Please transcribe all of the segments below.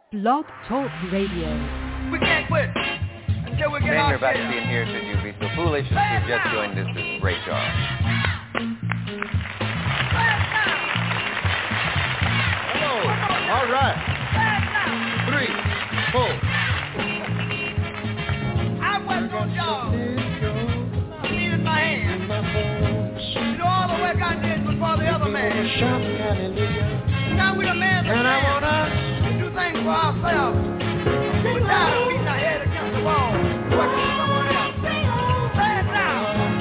Blog Talk Radio. We can't quit until we get Man, our you're about share. to be in here should you be so foolish as to have just joined us is Ray Charles. Hello. All right. 3, 4. I wasn't on job. I needed my hand. You know, all the work I did was for the other man. Now we're the man And I want us to do things for ourselves. We're tired of beating our head against the wall, working for someone else. Say it now.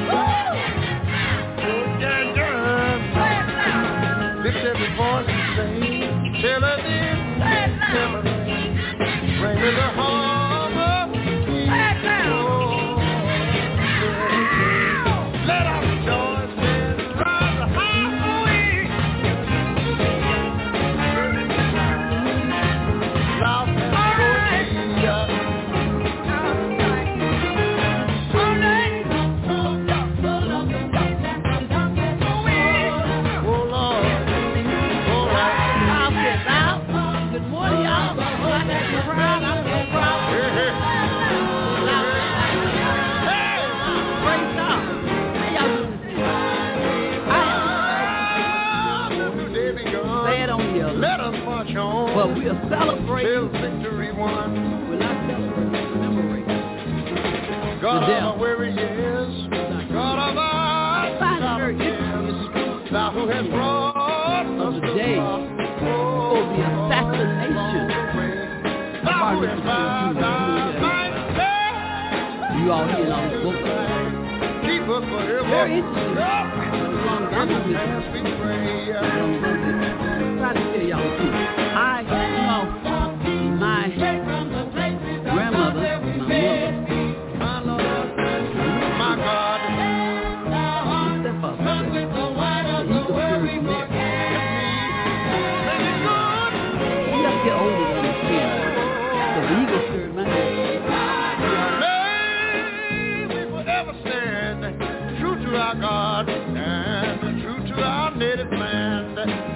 Say it now. lift every voice and say, tell her this, Say it now. tell her that. Bring her the harbor. Say it now. Let our rejoice and rise the highway. Loud and But we are celebrating. Till victory won. We're not celebrating, commemorating. God The of where he is, God of our salvation, thou who hast brought of us the day for the assassination of our You all hear on the book. keep us forever. Very interesting. As we pray. Try to tell y'all the truth. My grandmother, My Lord, my God, step up. The eagle spirit neck. You have to get older to understand. So the eagle spirit, man. may we forever stand true to our God and true to our native land.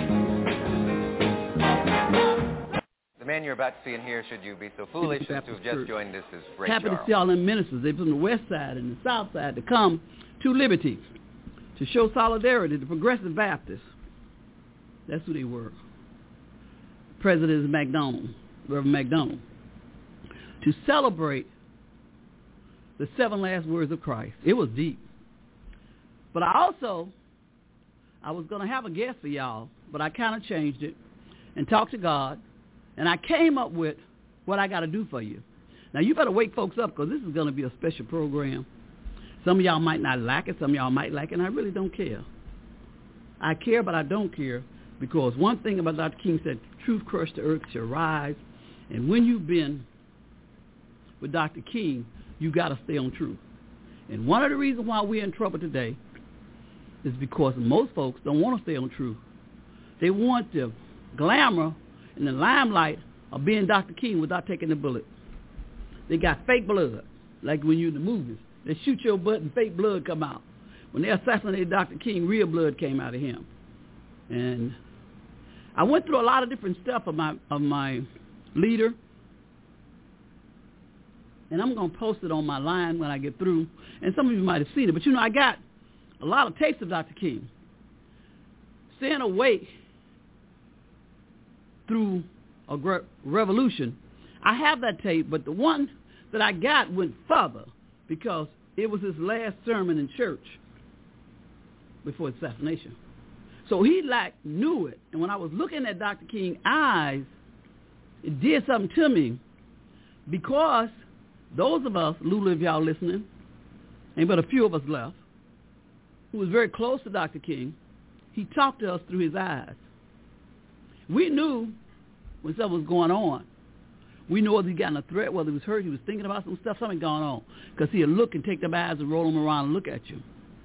The man you're about to see in here should you be so foolish as to have just joined us is Ray Happy to Charles. see all them ministers. They from the west side and the south side to come to Liberty to show solidarity. The Progressive Baptists. That's who they were. President is McDonald, Reverend McDonald, to celebrate the 7 last words of Christ. It was deep. But I was going to have a guest for y'all, but I kind of changed it and talked to God, and I came up with what I got to do for you. Now, you better wake folks up because this is going to be a special program. Some of y'all might not like it. Some of y'all might like it, and I really don't care. I care, but I don't care because one thing about Dr. King said, truth crushed the earth shall rise. And when you've been with Dr. King, you got to stay on truth. And one of the reasons why we're in trouble today is because most folks don't want to stay on truth. They want the glamour and the limelight of being Dr. King without taking the bullet. They got fake blood, like when you're in the movies. They shoot your butt and fake blood come out. When they assassinated Dr. King, real blood came out of him. And I went through a lot of different stuff of my leader, and I'm going to post it on my line when I get through. And some of you might have seen it, but I got a lot of tapes of Dr. King. Staying awake through a revolution. I have that tape, but the one that I got went further because it was his last sermon in church before his assassination. So he knew it. And when I was looking at Dr. King's eyes, it did something to me because those of us, Lulu, if y'all listening, ain't but a few of us left, who was very close to Dr. King, he talked to us through his eyes. We knew when something was going on. We knew whether he got in a threat, whether he was hurt, he was thinking about some stuff, something going on. Because he'd look and take them eyes and roll them around and look at you.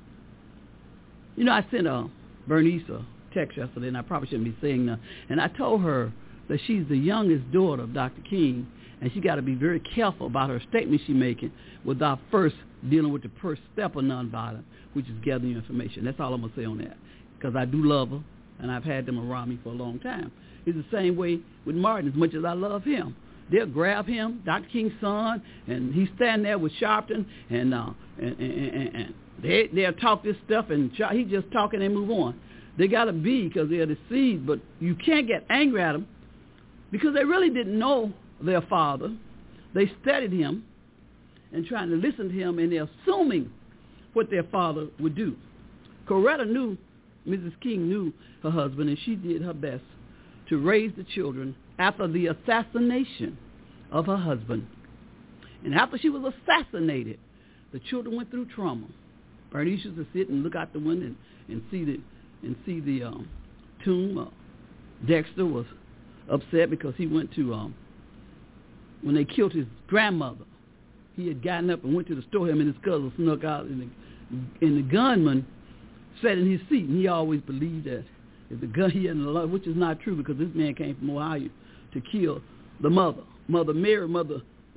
I sent Bernice a text yesterday, and I probably shouldn't be saying that. And I told her that she's the youngest daughter of Dr. King, and she got to be very careful about her statements she's making without first dealing with the first step of nonviolence, which is gathering information. That's all I'm going to say on that, because I do love her, and I've had them around me for a long time. It's the same way with Martin, as much as I love him. They'll grab him, Dr. King's son, and he's standing there with Sharpton, and they'll talk this stuff, and he just talking and move on. They got to be, because they're deceived, but you can't get angry at them because they really didn't know their father. They studied him and trying to listen to him, and they're assuming what their father would do. Coretta knew, Mrs. King knew her husband, and she did her best to raise the children after the assassination of her husband. And after she was assassinated, the children went through trauma. Bernice used to sit and look out the window and see the tomb. Dexter was upset because he went to when they killed his grandmother. He had gotten up and went to the store. Him and his cousin snuck out, and the gunman sat in his seat. And he always believed that if the gun he had in the love, which is not true because this man came from Ohio to kill the mother, Mother Mary, Mother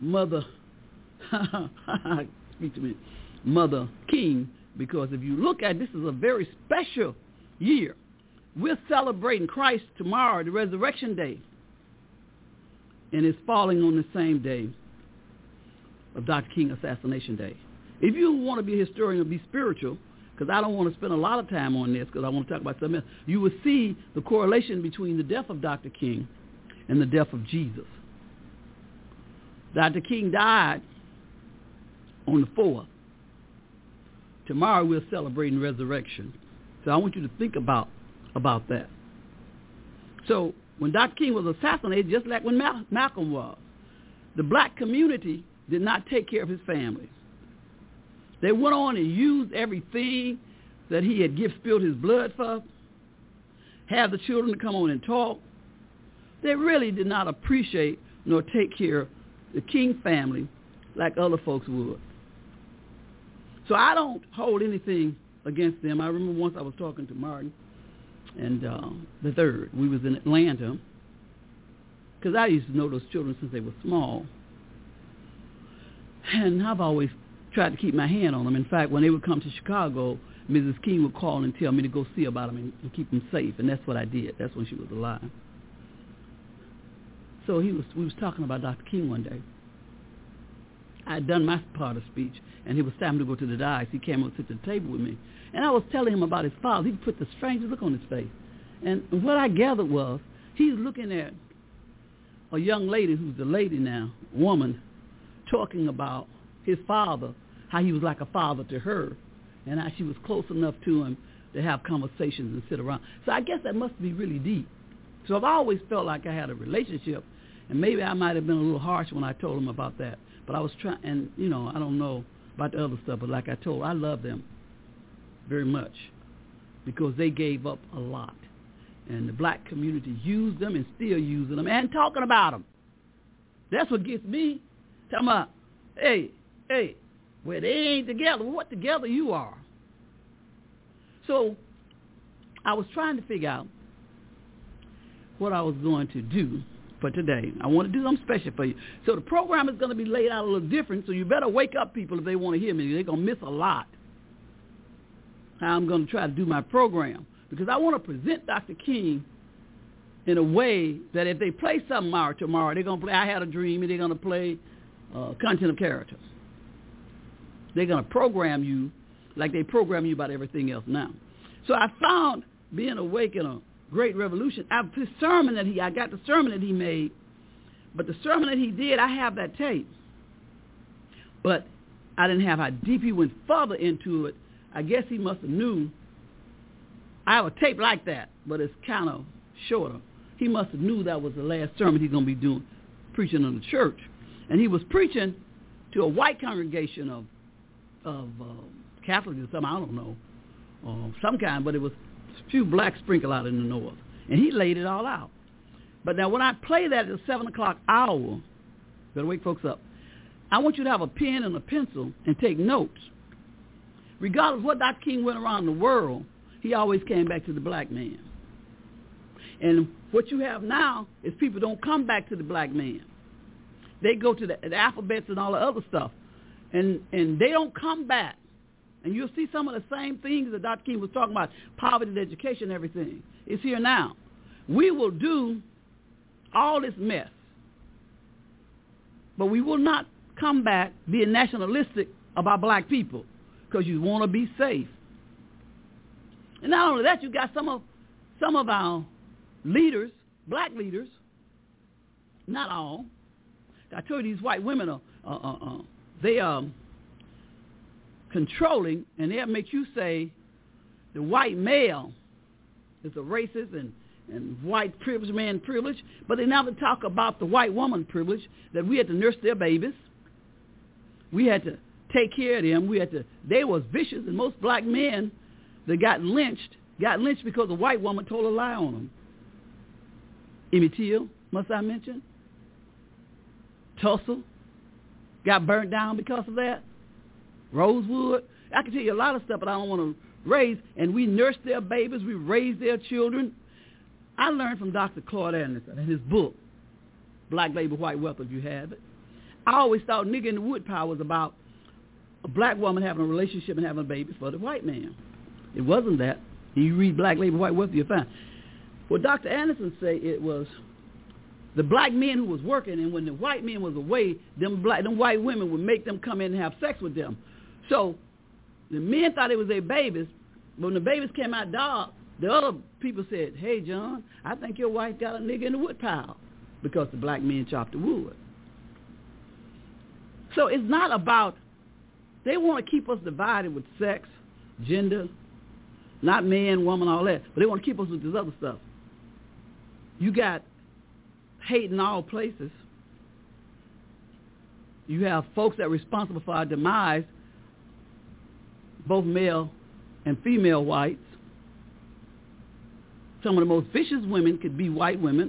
speak to me, Mother King. Because if you look at this, is a very special year. We're celebrating Christ tomorrow, the Resurrection Day, and it's falling on the same day of Dr. King Assassination Day. If you want to be a historian or be spiritual, because I don't want to spend a lot of time on this because I want to talk about something else, you will see the correlation between the death of Dr. King and the death of Jesus. Dr. King died on the 4th. Tomorrow we're celebrating resurrection. So I want you to think about that. So when Dr. King was assassinated, just like when Malcolm was, the black community did not take care of his family. They went on and used everything that he had spilled his blood for, have the children to come on and talk. They really did not appreciate nor take care of the King family like other folks would. So I don't hold anything against them. I remember once I was talking to Martin and the third. We was in Atlanta because I used to know those children since they were small. And I've always tried to keep my hand on them. In fact, when they would come to Chicago, Mrs. King would call and tell me to go see about them and keep them safe, and that's what I did. That's when she was alive. So we was talking about Dr. King one day. I had done my part of speech, and it was time to go to the dais. He came up and sit at the table with me, and I was telling him about his father. He put the strangest look on his face, and what I gathered was he's looking at a young lady who's a lady now, woman, talking about his father, how he was like a father to her, and how she was close enough to him to have conversations and sit around. So I guess that must be really deep. So I've always felt like I had a relationship, and maybe I might have been a little harsh when I told him about that. But I was trying, and, I don't know about the other stuff, but like I told, I love them very much because they gave up a lot. And the black community used them and still using them and talking about them. That's what gets me. Talking about, hey, well, they ain't together. What together you are? So I was trying to figure out what I was going to do for today. I want to do something special for you. So the program is going to be laid out a little different, so you better wake up, people, if they want to hear me. They're going to miss a lot. How I'm going to try to do my program. Because I want to present Dr. King in a way that if they play something tomorrow, they're going to play I Had a Dream, and they're going to play Content of Character. They're going to program you like they program you about everything else now. So I found Being Awake in a Great Revolution. I got the sermon that he made, but the sermon that he did, I have that tape. But I didn't have how deep he went further into it. I guess he must have knew. I have a tape like that, but it's kind of shorter. He must have knew that was the last sermon he's going to be doing, preaching in the church. And he was preaching to a white congregation of Catholics or something, I don't know, some kind, but it was a few blacks sprinkled out in the north. And he laid it all out. But now when I play that at the 7 o'clock hour, better wake folks up, I want you to have a pen and a pencil and take notes. Regardless of what Dr. King went around the world, he always came back to the black man. And what you have now is people don't come back to the black man. They go to the alphabets and all the other stuff. And they don't come back. And you'll see some of the same things that Dr. King was talking about, poverty, education, everything. It's here now. We will do all this mess. But we will not come back being nationalistic about black people because you want to be safe. And not only that, you got some of our leaders, black leaders, not all. I told you these white women are controlling, and they'll make you say the white male is a racist and white privilege, man privilege, but they never talk about the white woman privilege, that we had to nurse their babies. We had to take care of them. They was vicious, and most black men that got lynched because a white woman told a lie on them. Emmett Till, must I mention? Tulsa got burnt down because of that. Rosewood. I can tell you a lot of stuff, but I don't want to raise. And we nursed their babies. We raised their children. I learned from Dr. Claude Anderson in his book, Black Labor, White Wealth, if you have it. I always thought Nigger in the Woodpile was about a black woman having a relationship and having a baby for the white man. It wasn't that. You read Black Labor, White Wealth, you'll find. What Dr. Anderson said, it was the black men who was working, and when the white men was away, them white women would make them come in and have sex with them. So the men thought it was their babies, but when the babies came out dark, the other people said, hey, John, I think your wife got a nigger in the woodpile, because the black men chopped the wood. So it's not about, they want to keep us divided with sex, gender, not man, woman, all that, but they want to keep us with this other stuff. You got hate in all places. You have folks that are responsible for our demise, both male and female whites. Some of the most vicious women could be white women,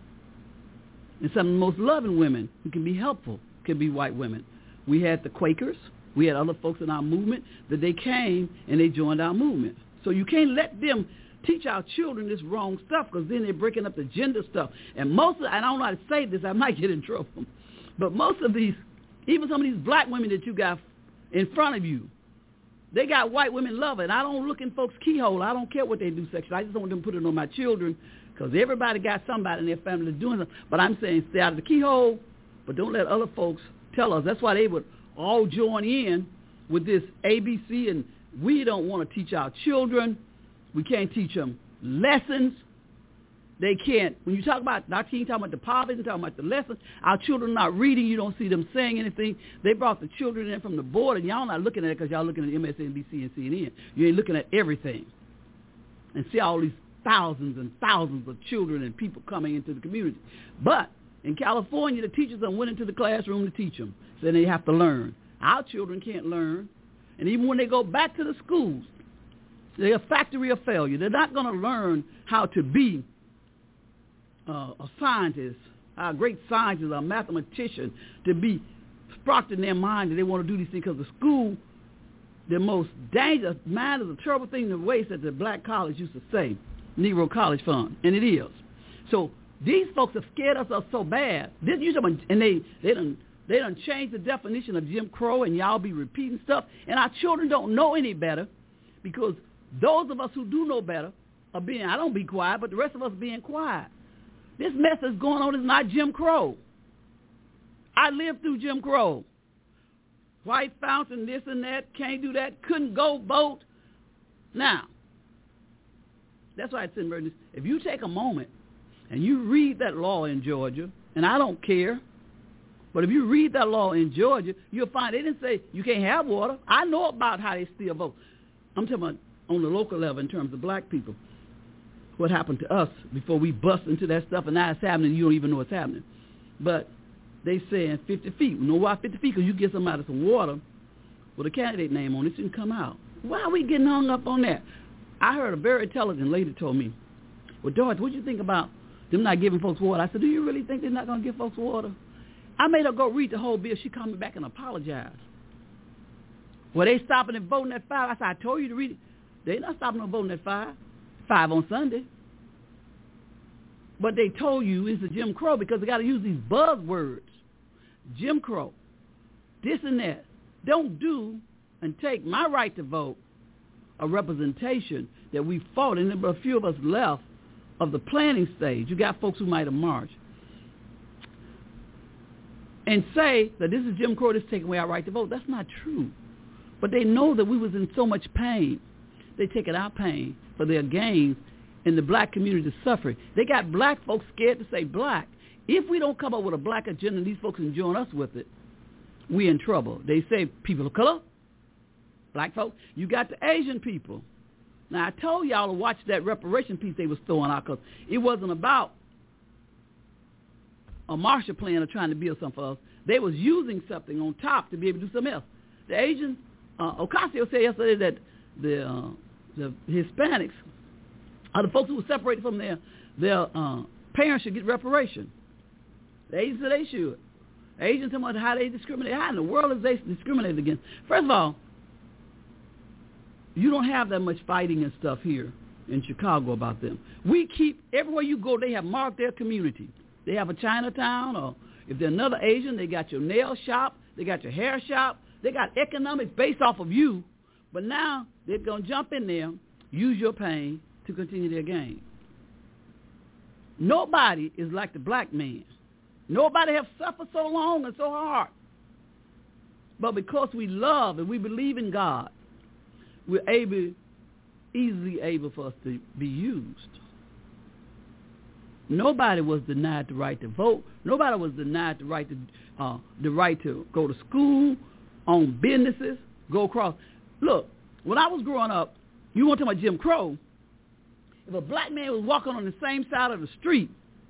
and some of the most loving women who can be helpful could be white women. We had the Quakers. We had other folks in our movement that they came and they joined our movement. So you can't let them teach our children this wrong stuff, because then they're breaking up the gender stuff. And I don't know how to say this, I might get in trouble, but most of these, even some of these black women that you got in front of you, they got white women loving. I don't look in folks' keyhole. I don't care what they do sexually. I just don't want them to put it on my children, because everybody got somebody in their family that's doing it. But I'm saying stay out of the keyhole, but don't let other folks tell us. That's why they would all join in with this ABC, and we don't want to teach our children. We can't teach them lessons. They can't. When you talk about, Dr. King talking about the poverty, talking about the lessons, our children are not reading. You don't see them saying anything. They brought the children in from the board, and y'all not looking at it because y'all looking at MSNBC and CNN. You ain't looking at everything. And see all these thousands and thousands of children and people coming into the community. But in California, the teachers went into the classroom to teach them. So they have to learn. Our children can't learn. And even when they go back to the schools, they're a factory of failure. They're not going to learn how to be a scientist, a great scientist, a mathematician, to be sparked in their mind that they want to do these things, because the school, the most dangerous, mind is a terrible thing to waste, as the black college used to say, Negro College Fund, and it is. So these folks have scared us up so bad. And they done changed the definition of Jim Crow, and y'all be repeating stuff, and our children don't know any better, because those of us who do know better are being, I don't be quiet, but the rest of us being quiet. This mess that's going on is not Jim Crow. I lived through Jim Crow. White fountain, this and that, can't do that, couldn't go vote. Now, that's why it's in emergency. If you take a moment and you read that law in Georgia, and I don't care, but if you read that law in Georgia, you'll find they didn't say you can't have water. I know about how they still vote. I'm talking about on the local level in terms of black people. What happened to us before we bust into that stuff, and now it's happening, you don't even know what's happening. But they saying 50 feet. You know why 50 feet? Because you get somebody some water with a candidate name on it, it can come out. Why are we getting hung up on that? I heard a very intelligent lady told me, well, George, what do you think about them not giving folks water? I said, do you really think they're not going to give folks water? I made her go read the whole bill. She coming back and apologized. Well, they stopping and voting at 5. I said, I told you to read it. They not stopping and voting at 5 on Sunday. But they told you it's a Jim Crow because they got to use these buzzwords. Jim Crow, this and that. Don't do and take my right to vote a representation that we fought, and there were a few of us left of the planning stage. You got folks who might have marched. and say that this is Jim Crow, this is taking away our right to vote. That's not true. But they know that we was in so much pain. They taking our pain for their gains, and the black community is suffering. They got black folks scared to say black. If we don't come up with a black agenda and these folks can join us with it, we in trouble. They say people of color, black folks. You got the Asian people. Now, I told y'all to watch that reparation piece they was throwing out because it wasn't about a Marshall Plan or trying to build something for us. They was using something on top to be able to do something else. The Asians, Ocasio said yesterday that the Hispanics are the folks who were separated from their parents should get reparation. The Asians said they should. The Asians talking about how they discriminate. How in the world is they discriminated against? First of all, you don't have that much fighting and stuff here in Chicago about them. We keep, everywhere you go, they have marked their community. They have a Chinatown, or if they're another Asian, they got your nail shop, they got your hair shop, they got economics based off of you, but now they're going to jump in there, use your pain to continue their game. Nobody is like the black man. Nobody have suffered so long and so hard. But because we love and we believe in God, we're easily able for us to be used. Nobody was denied the right to vote. Nobody was denied the right to go to school, own businesses, go across. Look, when I was growing up, you want to talk about Jim Crow. If a black man was walking on the same side of the street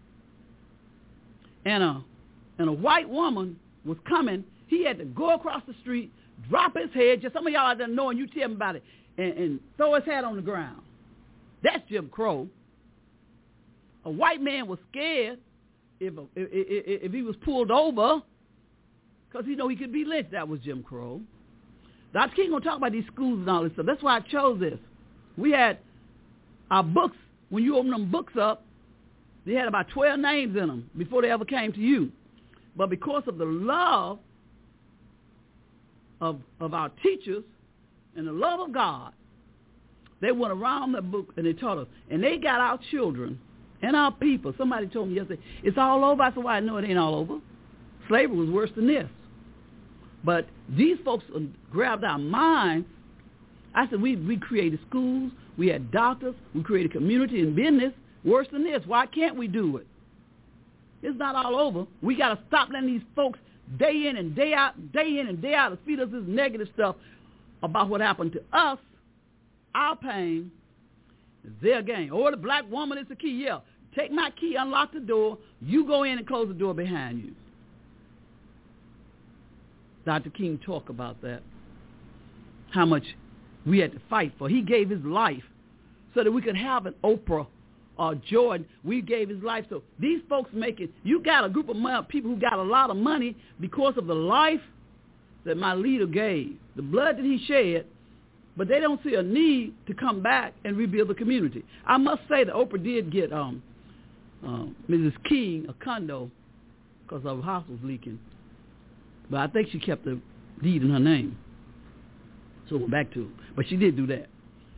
and a white woman was coming, he had to go across the street, drop his head, just some of y'all out there knowing, you tell me about it, and throw his hat on the ground. That's Jim Crow. A white man was scared if he was pulled over because he know he could be lynched. That was Jim Crow. Dr. King going to talk about these schools and all this stuff. That's why I chose this. We had our books. When you open them books up, they had about 12 names in them before they ever came to you. But because of the love of our teachers and the love of God, they went around the book and they taught us. And they got our children and our people. Somebody told me yesterday, it's all over. I said, well, I know it ain't all over. Slavery was worse than this. But these folks grabbed our minds. I said, we created schools. We had doctors. We created community and business. Worse than this. Why can't we do it? It's not all over. We got to stop letting these folks day in and day out to feed us this negative stuff about what happened to us, our pain, their gain. Or the black woman is the key. Yeah, take my key, unlock the door. You go in and close the door behind you. Dr. King talked about that, how much we had to fight for. He gave his life so that we could have an Oprah or Jordan. We gave his life. So these folks make it. You got a group of people who got a lot of money because of the life that my leader gave, the blood that he shed, but they don't see a need to come back and rebuild the community. I must say that Oprah did get Mrs. King a condo because her house was leaking. But I think she kept the deed in her name. So we're back to it. But she did do that.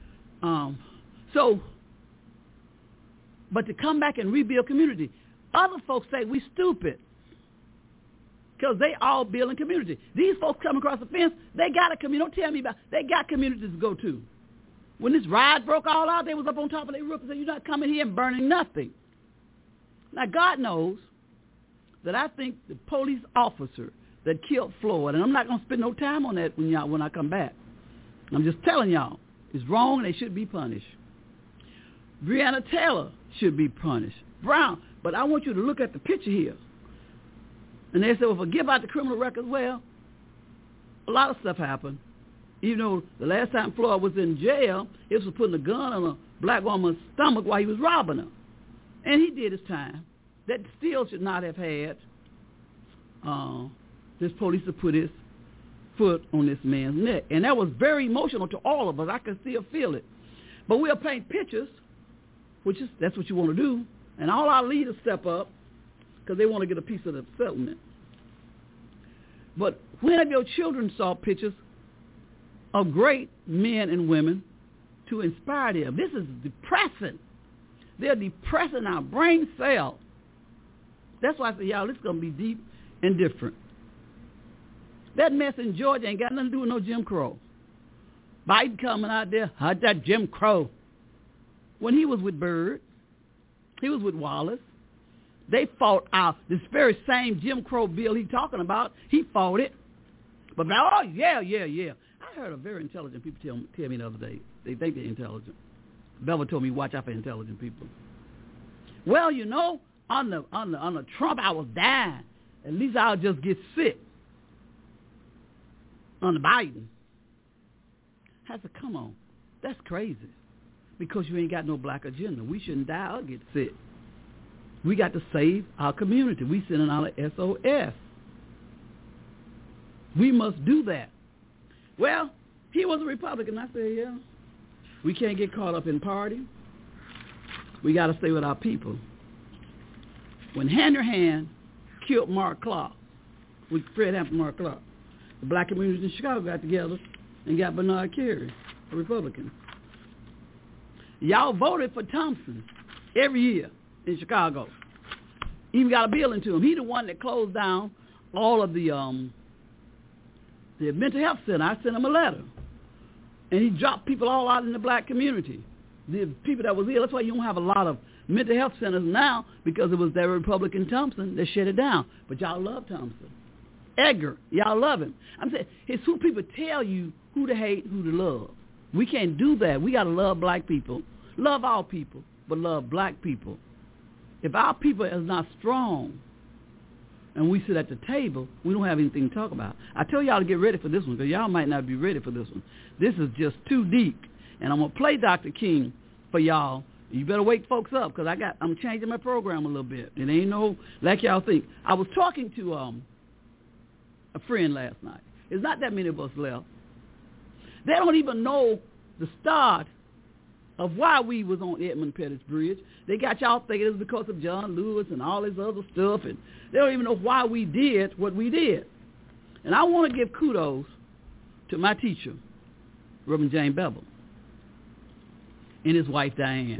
But to come back and rebuild community, other folks say we stupid because they all building community. These folks come across the fence, they got a community. Don't tell me about they got communities to go to. When this riot broke all out, they was up on top of their roof and said, you're not coming here and burning nothing. Now, God knows that I think the police officer that killed Floyd, and I'm not going to spend no time on that when I come back. I'm just telling y'all, it's wrong and they should be punished. Breonna Taylor should be punished. Brown. But I want you to look at the picture here. And they said, well, forget about the criminal records. Well, a lot of stuff happened. Even though the last time Floyd was in jail, he was putting a gun on a black woman's stomach while he was robbing her. And he did his time. That still should not have had this police to put his foot on this man's neck. And that was very emotional to all of us. I can still feel it. But we'll paint pictures, that's what you want to do. And all our leaders step up because they want to get a piece of the settlement. But when have your children saw pictures of great men and women to inspire them? This is depressing. They're depressing our brain cells. That's why I say, y'all, this is going to be deep and different. That mess in Georgia ain't got nothing to do with no Jim Crow. Biden coming out there, how'd that Jim Crow? When he was with Byrd, he was with Wallace. They fought out this very same Jim Crow bill he's talking about. He fought it. But, oh, yeah. I heard a very intelligent people tell me the other day. They think they're intelligent. Bevel told me, watch out for intelligent people. Well, you know, on the Trump, I was dying. At least I'll just get sick. On the Biden. I said, come on. That's crazy. Because you ain't got no black agenda. We shouldn't die or get sick. We got to save our community. We sending out an SOS. We must do that. Well, he was a Republican. I said, yeah. We can't get caught up in party. We got to stay with our people. When Hanrahan killed Mark Clark, with Fred Hampton Mark Clark, the black community in Chicago got together and got Bernard Carey, a Republican. Y'all voted for Thompson every year in Chicago. Even got a bill into him. He the one that closed down all of the mental health center. I sent him a letter. And he dropped people all out in the black community. The people that was ill. That's why you don't have a lot of mental health centers now, because it was that Republican Thompson that shut it down. But y'all love Thompson. Edgar, y'all love him. I'm saying it's who people tell you who to hate, who to love. We can't do that. We got to love black people. Love all people, but love black people. If our people is not strong and we sit at the table, we don't have anything to talk about. I tell y'all to get ready for this one, because y'all might not be ready for this one. This is just too deep. And I'm going to play Dr. King for y'all. You better wake folks up, because I'm changing my program a little bit. It ain't no like y'all think. I was talking to a friend last night. There's not that many of us left. They don't even know the start of why we was on Edmund Pettus Bridge. They got y'all thinking it's because of John Lewis and all this other stuff, and they don't even know why we did what we did. And I want to give kudos to my teacher, Reverend James Bevel, and his wife, Diane.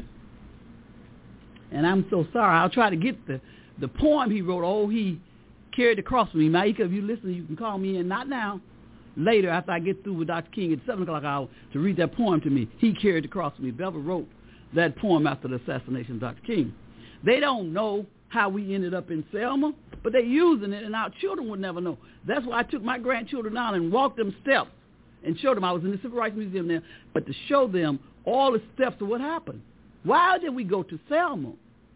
And I'm so sorry. I'll try to get the poem he wrote. Oh, he carried the cross with me. Maika, if you listen, you can call me in. Not now. Later, after I get through with Dr. King at 7 o'clock hour, to read that poem to me. He carried the cross with me. Bevel wrote that poem after the assassination of Dr. King. They don't know how we ended up in Selma, but they're using it, and our children would never know. That's why I took my grandchildren down and walked them steps and showed them. I was in the Civil Rights Museum there, but to show them all the steps of what happened. Why did we go to Selma?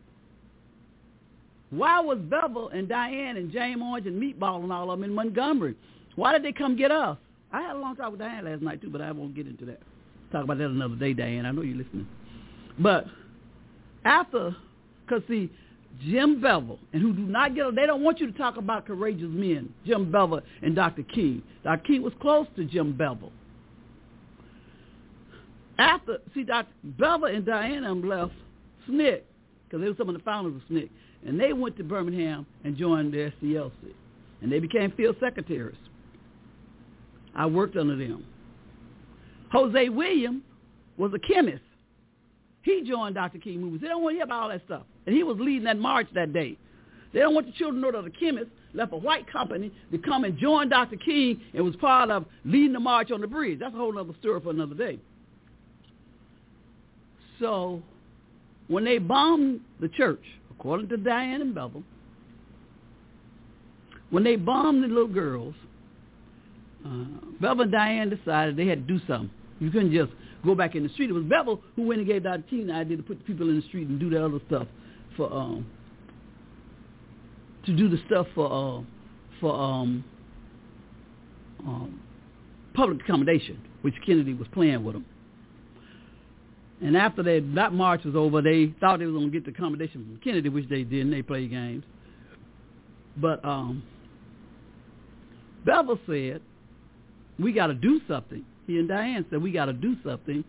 Why was Bevel and Diane and James Orange and Meatball and all of them in Montgomery? Why did they come get us? I had a long talk with Diane last night, too, but I won't get into that. Talk about that another day, Diane. I know you're listening. But after, because see, Jim Bevel, and who do not get, they don't want you to talk about courageous men, Jim Bevel and Dr. King. Dr. King was close to Jim Bevel. After, see, Dr. Bevel and Diane left SNCC, because they were some of the founders of SNCC, and they went to Birmingham and joined the SCLC, and they became field secretaries. I worked under them. Jose Williams was a chemist. He joined Dr. King movements. They don't want to hear about all that stuff. And he was leading that march that day. They don't want the children to know that a chemist left a white company to come and join Dr. King and was part of leading the march on the bridge. That's a whole other story for another day. So when they bombed the church, according to Diane and Bevel, when they bombed the little girls, Bevel and Diane decided they had to do something. You couldn't just go back in the street. It was Bevel who went and gave Dr. King the idea to put the people in the street and do the other stuff for public accommodation, which Kennedy was playing with them. And after that march was over, they thought they were going to get the accommodation from Kennedy, which they didn't. They played games. But Bevel said, we got to do something. He and Diane said, we got to do something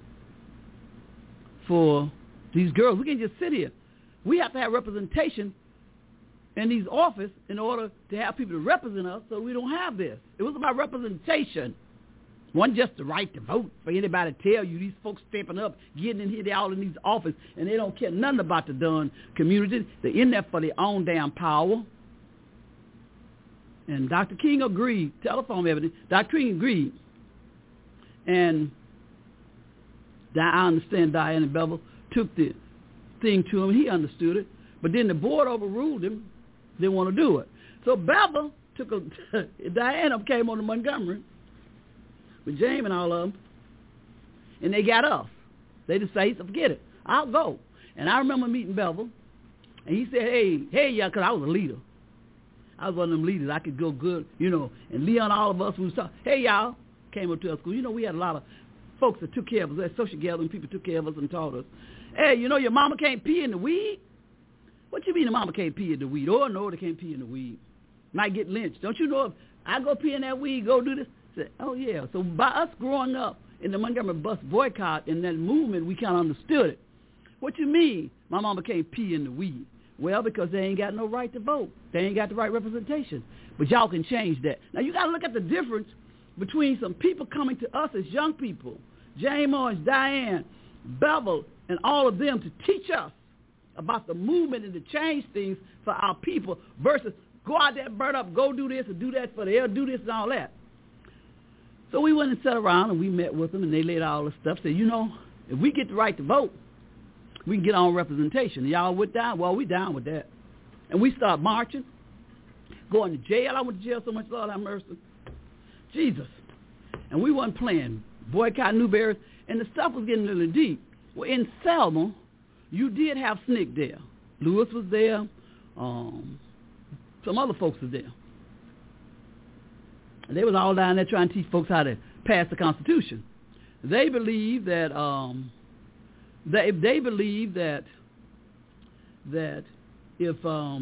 for these girls. We can't just sit here. We have to have representation in these offices in order to have people to represent us, so we don't have this. It was about representation. It wasn't just the right to vote for anybody to tell you these folks stepping up, getting in here, they're all in these offices, and they don't care nothing about the Dunn community. They're in there for their own damn power. And Dr. King agreed, telephone evidence, Dr. King agreed. And I understand Diane and Bevel took the thing to him. He understood it. But then the board overruled him. Didn't want to do it. So Bevel took Diana came on to Montgomery with James and all of them. And they got us. They just say, forget it. I'll go. And I remember meeting Bevel. And he said, hey, yeah, because I was a leader. I was one of them leaders. I could go good, And Leon, all of us, we was talking, hey, y'all, came up to our school. We had a lot of folks that took care of us. That social gathering, people took care of us and taught us. Hey, your mama can't pee in the weed? What you mean the mama can't pee in the weed? Oh, no, they can't pee in the weed. Might get lynched. Don't you know if I go pee in that weed, go do this? I said, oh, yeah. So by us growing up in the Montgomery bus boycott and that movement, we kind of understood it. What you mean my mama can't pee in the weed? Well, because they ain't got no right to vote. They ain't got the right representation. But y'all can change that. Now, you got to look at the difference between some people coming to us as young people, James Orange, Diane, Bevel, and all of them to teach us about the movement and to change things for our people versus go out there and burn up, go do this and do that for the air, do this and all that. So we went and sat around and we met with them and they laid out all the stuff. Said, if we get the right to vote, we can get on representation. Y'all with down? Well, we down with that. And we start marching, going to jail. I went to jail so much, Lord have mercy. Jesus. And we wasn't playing. Boycott Newberry. And the stuff was getting really deep. Well, in Selma, you did have SNCC there. Lewis was there. Some other folks was there. And they was all down there trying to teach folks how to pass the Constitution. They believe that they believe that if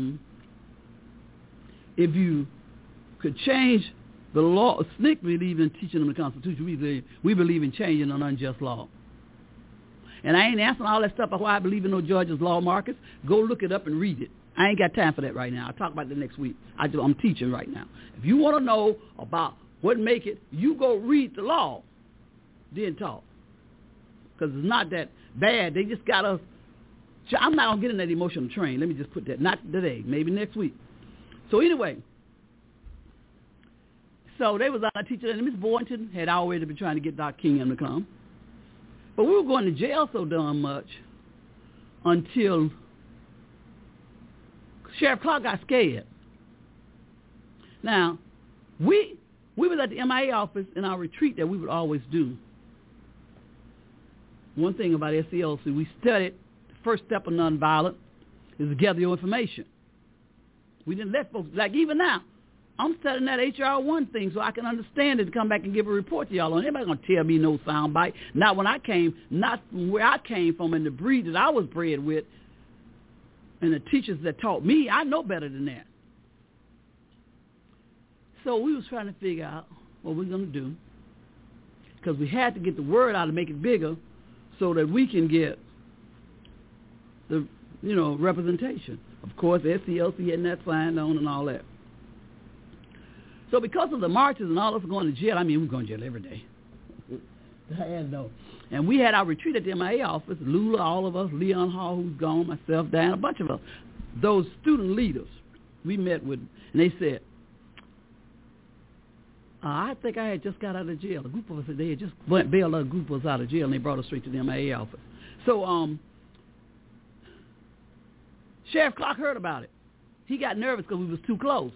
you could change the law, SNCC believe in teaching them the Constitution. We believe in changing an unjust law. And I ain't answering all that stuff about why I believe in no Georgia's law, Marcus. Go look it up and read it. I ain't got time for that right now. I'll talk about that next week. I'm teaching right now. If you want to know about what make it, you go read the law, then talk. Because it's not that bad. They just got us. I'm not going to get in that emotional train. Let me just put that. Not today. Maybe next week. So anyway. So they was out teaching, and Miss Boynton had already been trying to get Dr. King to come. But we were going to jail so darn much until Sheriff Clark got scared. Now, we was at the MIA office in our retreat that we would always do. One thing about SCLC, we studied the first step of nonviolence is to gather your information. We didn't let folks, like even now, I'm studying that HR 1 thing so I can understand it and come back and give a report to y'all on. Anybody going to tell me no soundbite? Not when I came, not from where I came from and the breed that I was bred with and the teachers that taught me. I know better than that. So we was trying to figure out what we're going to do because we had to get the word out and make it bigger so that we can get the, representation. Of course, SCLC hadn't that signed on and all that. So because of the marches and all of us going to jail, we're going to jail every day. And we had our retreat at the MIA office, Lula, all of us, Leon Hall, who's gone, myself, Dan, a bunch of us. Those student leaders we met with, and they said, I think I had just got out of jail. A group of us, they had just bailed a group of us out of jail, and they brought us straight to the MIA office. So Sheriff Clark heard about it. He got nervous because we was too close.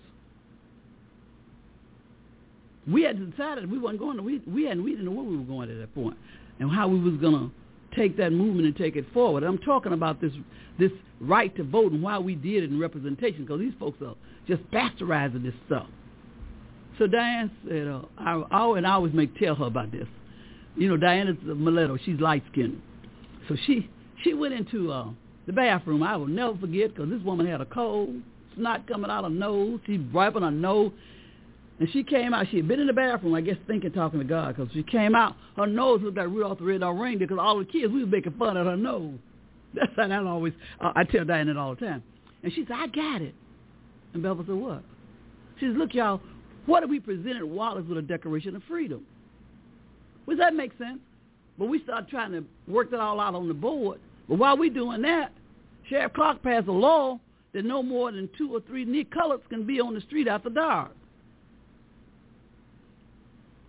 We had decided we wasn't going to, we didn't know where we were going at that point and how we was going to take that movement and take it forward. I'm talking about this right to vote and why we did it in representation because these folks are just bastardizing this stuff. So Diane said, I always tell her about this. Diane is a mulatto. She's light-skinned. So she went into the bathroom. I will never forget because this woman had a cold, snot coming out her nose. She's wiping her nose. And she came out. She had been in the bathroom, I guess, thinking, talking to God, because she came out. Her nose looked like Rudolph the Red-Nosed Reindeer because all the kids, we was making fun of her nose. That's how that always, I tell Diane that all the time. And she said, I got it. And Bevel said, what? She said, look, y'all, what if we presented Wallace with a Declaration of Freedom? Well, that makes sense. But we started trying to work that all out on the board. But while we doing that, Sheriff Clark passed a law that no more than 2 or 3 colors can be on the street after dark.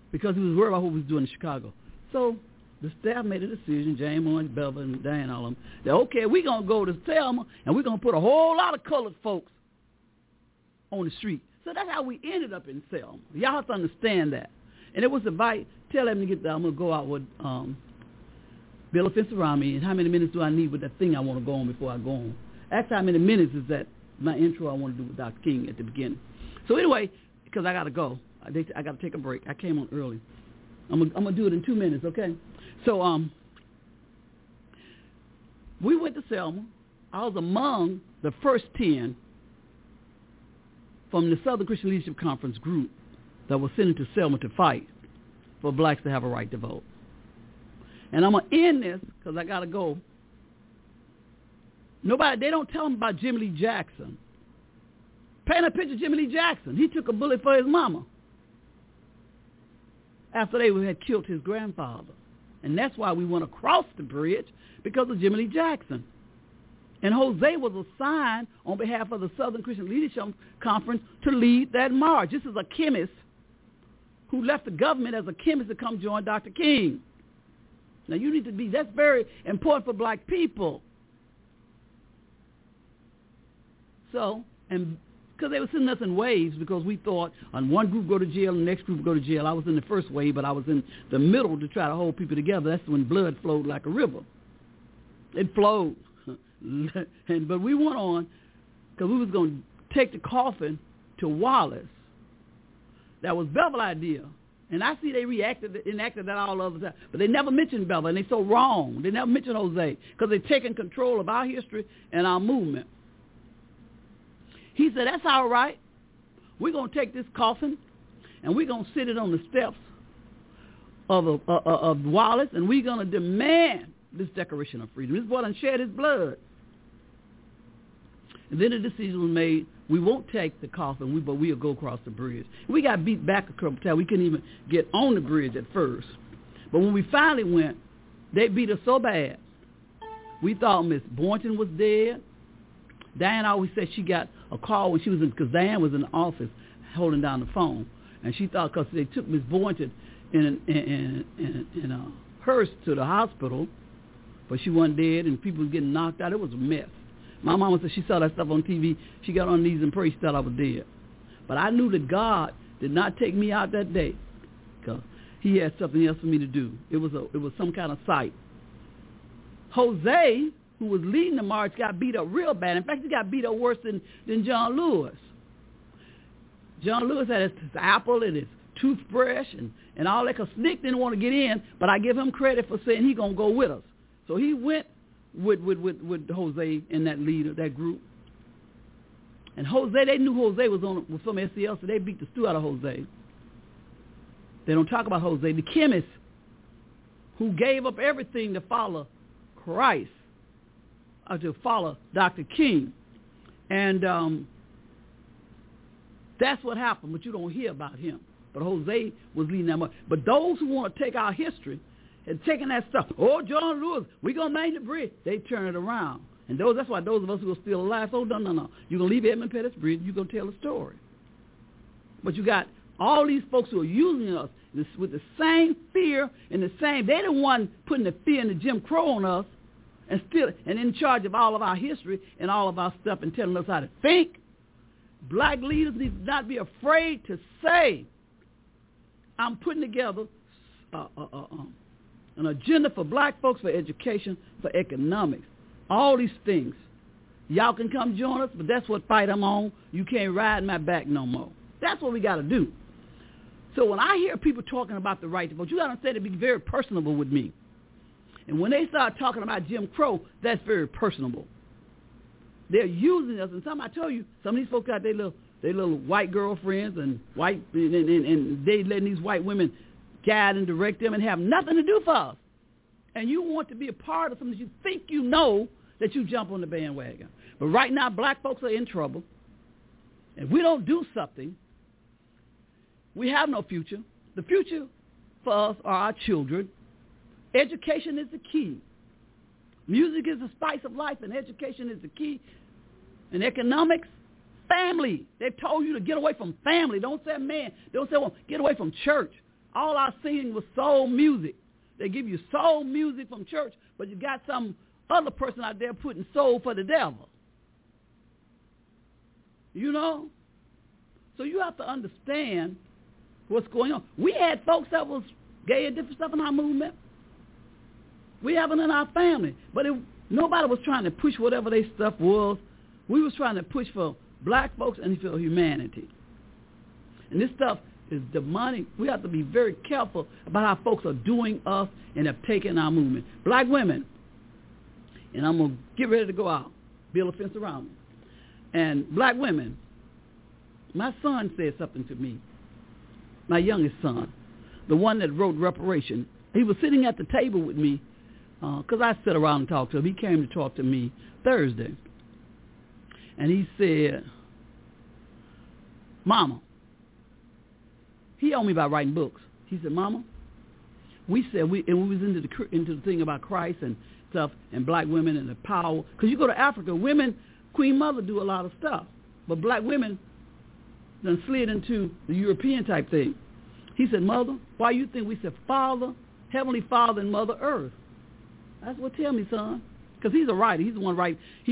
because he was worried about what we was doing in Chicago. So the staff made a decision, James Orange, Bevel, and Diane, all of them, that, okay, we're going to go to Selma, and we're going to put a whole lot of colored folks on the street. So that's how we ended up in Selma. Y'all have to understand that. And it was a fight. Tell them to get there. I'm going to go out with build a fence around me, and how many minutes do I need with that thing I want to go on before I go on? Ask how many minutes is that my intro I want to do with Dr. King at the beginning. So anyway, because I got to go. I got to take a break. I came on early. I'm going to do it in 2 minutes, okay? So we went to Selma. I was among the first 10 from the Southern Christian Leadership Conference group that was sent to Selma to fight for blacks to have a right to vote. And I'm going to end this because I got to go. They don't tell them about Jimmy Lee Jackson. Paint a picture of Jimmy Lee Jackson. He took a bullet for his mama after they had killed his grandfather. And that's why we went across the bridge, because of Jimmy Lee Jackson. And Jose was assigned on behalf of the Southern Christian Leadership Conference to lead that march. This is a chemist who left the government as a chemist to come join Dr. King. Now you need to be, that's very important for black people. So, and because they were sending us in waves, because we thought on one group go to jail and the next group go to jail. I was in the first wave, but I was in the middle to try to hold people together. That's when blood flowed like a river. It flowed. But we went on because we was going to take the coffin to Wallace. That was Bevel's idea. And I see they enacted that all over the time. But they never mentioned Bevel, and they're so wrong. They never mentioned Jose because they're taking control of our history and our movement. He said, that's all right. We're going to take this coffin, and we're going to sit it on the steps of Wallace, and we're going to demand this Declaration of Freedom. This boy done shed his blood. And then the decision was made, we won't take the coffin, but we'll go across the bridge. We got beat back a couple times. We couldn't even get on the bridge at first. But when we finally went, they beat us so bad. We thought Miss Boynton was dead. Diane always said she got a call when she was in, because Diane was in the office holding down the phone. And she thought because they took Miss Boynton in a hearse to the hospital, but she wasn't dead and people were getting knocked out. It was a mess. My mama said she saw that stuff on TV. She got on her knees and prayed. She thought I was dead. But I knew that God did not take me out that day because he had something else for me to do. It was some kind of sight. Jose, who was leading the march, got beat up real bad. In fact, he got beat up worse than John Lewis. John Lewis had his apple and his toothbrush and all that, because Snick didn't want to get in, but I give him credit for saying he's going to go with us. So he went with Jose and that leader, that group. And Jose, they knew Jose was from SCL, so they beat the stew out of Jose. They don't talk about Jose, the chemist who gave up everything to follow Christ, or to follow Dr. King. And that's what happened, but you don't hear about him. But Jose was leading them up. But those who want to take our history and taking that stuff, oh, John Lewis, we're going to make the bridge, they turn it around. And that's why those of us who are still alive, oh, no. You're going to leave Edmund Pettus Bridge, you're going to tell a story. But you got all these folks who are using us with the same fear and the same, they're the one putting the fear and the Jim Crow on us and in charge of all of our history and all of our stuff and telling us how to think. Black leaders need to not be afraid to say, I'm putting together an agenda for black folks, for education, for economics, all these things. Y'all can come join us, but that's what fight I'm on. You can't ride my back no more. That's what we got to do. So when I hear people talking about the right to vote, you got to understand to be very personable with me. And when they start talking about Jim Crow, that's very personable. They're using us, and I told you, some of these folks got their little white girlfriends and they letting these white women guide and direct them and have nothing to do for us. And you want to be a part of something that you think you know, that you jump on the bandwagon. But right now, black folks are in trouble. If we don't do something, we have no future. The future for us are our children. Education is the key. Music is the spice of life, and education is the key. And economics, family. They've told you to get away from family. Don't say man. Don't say, well, get away from church. all our singing was soul music. They give you soul music from church, but you got some other person out there putting soul for the devil. You know? So you have to understand what's going on. We had folks that was gay and different stuff in our movement. We have it in our family. But nobody was trying to push whatever their stuff was. We was trying to push for black folks and for humanity. And this stuff is demonic. We have to be very careful about how folks are doing us and have taken our movement. Black women, and I'm going to get ready to go out, build a fence around me. And black women, my son said something to me, my youngest son, the one that wrote Reparation. He was sitting at the table with me because I sit around and talk to him. He came to talk to me Thursday. And he said, Mama, he owned me by writing books. He said, Mama, we was into the thing about Christ and stuff and black women and the power. Because you go to Africa, women, Queen Mother do a lot of stuff. But black women done slid into the European type thing. He said, Mother, why you think we said Father, Heavenly Father, and Mother Earth? That's what tell me, son. Because he's a writer. He's the one writing. He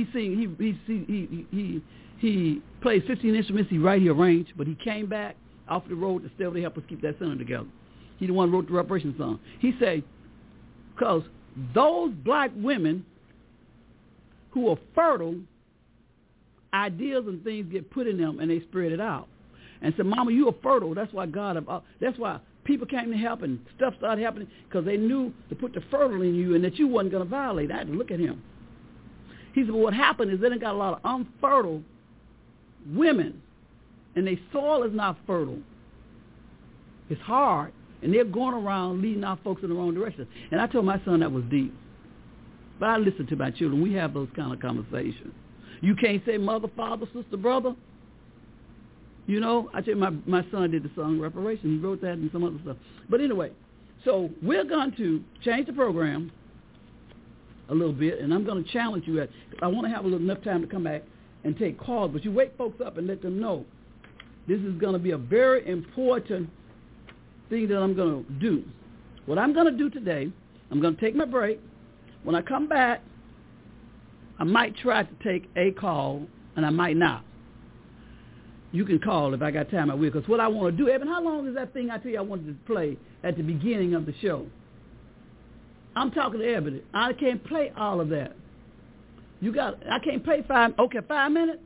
plays 15 instruments. He write, he arrange. But he came back off the road to still to help us keep that center together. He the one who wrote the Reparation song. He said, because those black women who are fertile, ideas and things get put in them and they spread it out. And said, Mama, you are fertile. That's why that's why people came to help and stuff started happening because they knew to put the fertile in you and that you wasn't going to violate. I had to look at him. He said, well, what happened is they done got a lot of unfertile women and their soil is not fertile. It's hard. And they're going around leading our folks in the wrong direction. And I told my son that was deep. But I listen to my children. We have those kind of conversations. You can't say mother, father, sister, brother. You know, I tell you, my son did the song Reparation. He wrote that and some other stuff. But anyway, so we're going to change the program a little bit, and I'm going to challenge you at, I want to have enough time to come back and take calls, but you wake folks up and let them know this is going to be a very important thing that I'm going to do. What I'm going to do today, I'm going to take my break. When I come back, I might try to take a call, and I might not. You can call if I got time, I will. Because what I want to do, Evan, how long is that thing I tell you I wanted to play at the beginning of the show? I'm talking to Evan. I can't play all of that. I can't play 5 minutes?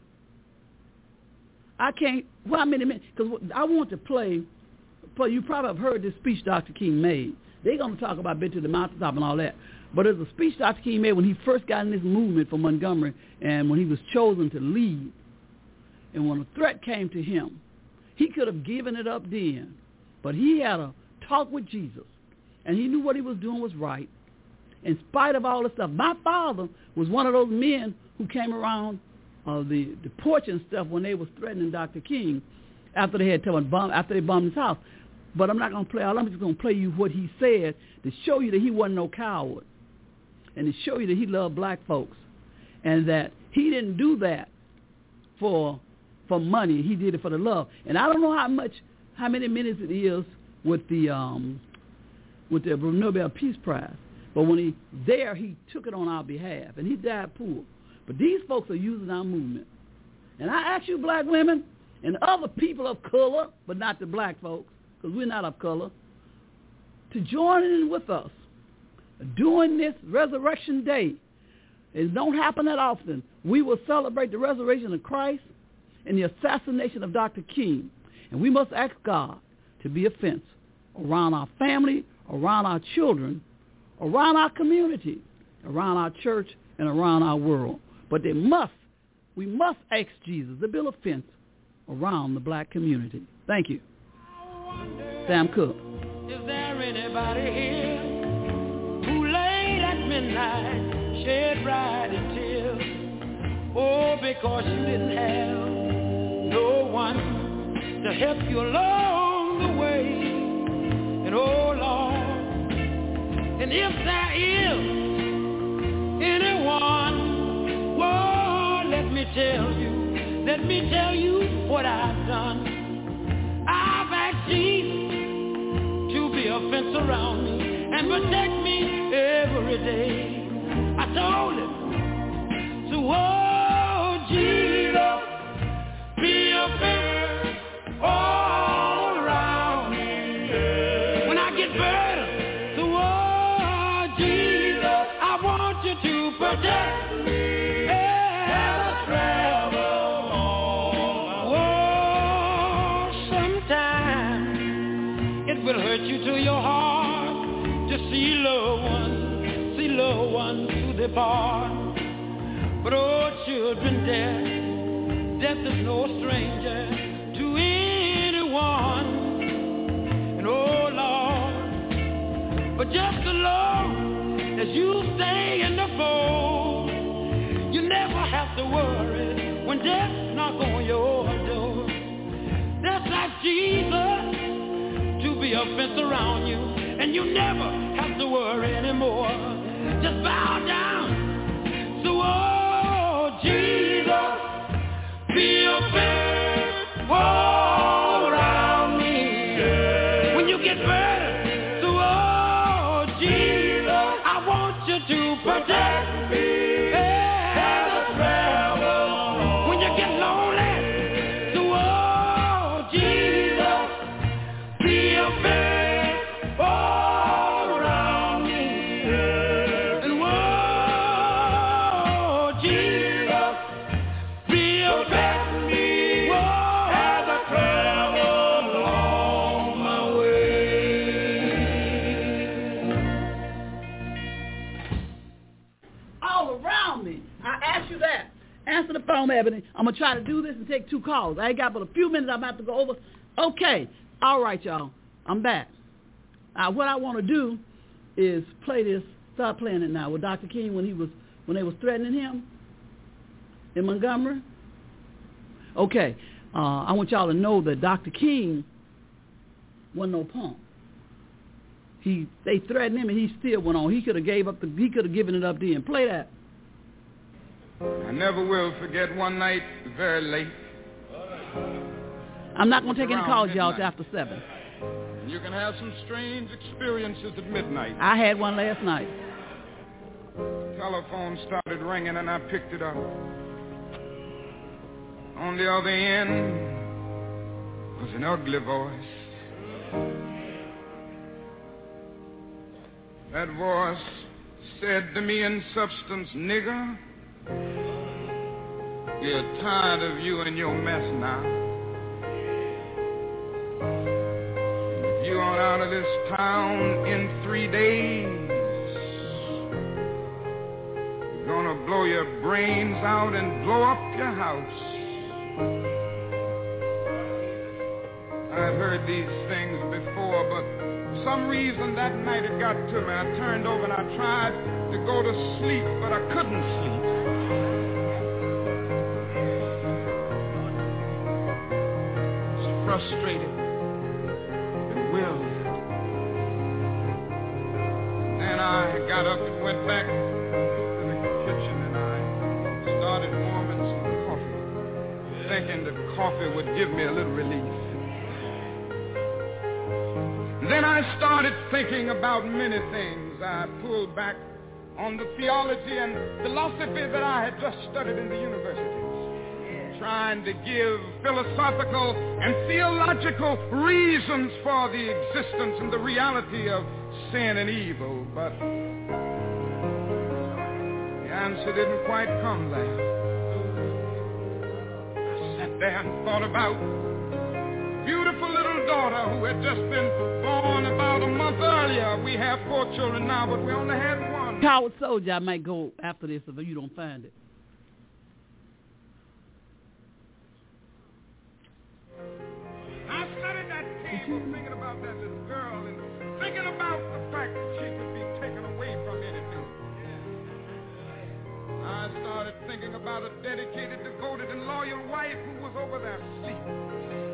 I can't, how many minutes? Because I want to play, you probably have heard this speech Dr. King made. They're going to talk about Been to the Mountaintop and all that. But there's a speech Dr. King made when he first got in this movement for Montgomery and when he was chosen to lead. And when a threat came to him, he could have given it up then. But he had a talk with Jesus. And he knew what he was doing was right. In spite of all the stuff. My father was one of those men who came around the porch and stuff when they was threatening Dr. King after they bombed his house. But I'm not going to play all. I'm just going to play you what he said to show you that he wasn't no coward. And to show you that he loved black folks. And that he didn't do that for money. He did it for the love. And I don't know how many minutes it is with the Nobel Peace Prize. But when he took it on our behalf. And he died poor. But these folks are using our movement. And I ask you, black women, and other people of color, but not the black folks, because we're not of color, to join in with us during this Resurrection Day. It don't happen that often. We will celebrate the resurrection of Christ and the assassination of Dr. King. And we must ask God to be a fence around our family, around our children, around our community, around our church, and around our world. But we must ask Jesus to build a fence around the black community. Thank you. Sam Cooke. Is there anybody here who late at midnight shed bright tears? Oh, because you didn't have no one to help you along the way. And oh, Lord, and if there is anyone, oh, let me tell you what I've done. I've asked Jesus around me and protect me every day. I told him, so oh Jesus, be a fence all around me. When I get burdened, so oh Jesus, I want you to protect me as I travel on. Oh, sometimes it will hurt you to your heart to see loved ones to depart. But oh children, death is no stranger to anyone. And oh Lord, but just as long as you stay in the fold, you never have to worry when death knocks on your door. That's like Jesus, to be a fence around you, and you never have to worry anymore. Just bow down. So oh Jesus, be a fence all around me. When you get burdened, so oh Jesus, I want you to protect me as I travel. When you get lonely, so oh Jesus, be a fence all around me. And oh Jesus, be a fence as I travel along my way. All around me. I asked you that. Answer the phone, Ebony. I'm going to try to do this and take 2 calls. I ain't got but a few minutes I'm about to go over. Okay. All right, y'all. I'm back. What I want to do is play this, start playing it now with Dr. King when they was threatening him in Montgomery. Okay. I want y'all to know that Dr. King wasn't no punk. They threatened him and he still went on. He could have given it up then. Play that. I never will forget one night, very late. I'm not going to take any calls, y'all, till after 7. You can have some strange experiences at midnight. I had one last night. Telephone started ringing and I picked it up. On the other end was an ugly voice. That voice said to me in substance, nigger, we're tired of you and your mess now. If you aren't out of this town in 3 days, we're gonna blow your brains out and blow up your house. I've heard these things before, but for some reason that night it got to me. I turned over and I tried to go to sleep, but I couldn't sleep. I was frustrated, bewildered. Then I got up and went back to the kitchen and I started warming some coffee, thinking that coffee would give me a little relief. Then I started thinking about many things. I pulled back on the theology and philosophy that I had just studied in the universities, trying to give philosophical and theological reasons for the existence and the reality of sin and evil. But the answer didn't quite come there. I sat there and thought about beautiful little daughter who had just been born about a month earlier. We have 4 children now, but we only had 1. Coward Soldier, I might go after this if you don't find it. I sat at that table thinking about that little girl and thinking about the fact that she could be taken away from anything. I started thinking about a dedicated, devoted, and loyal wife who was over there sleeping.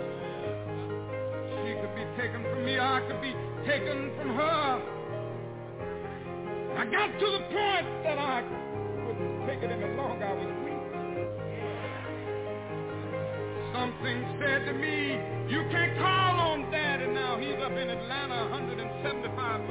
She could be taken from me, I could be taken from her. I got to the point that I couldn't take it any longer. I was weak. Something said to me, you can't call on Daddy now. He's up in Atlanta, 175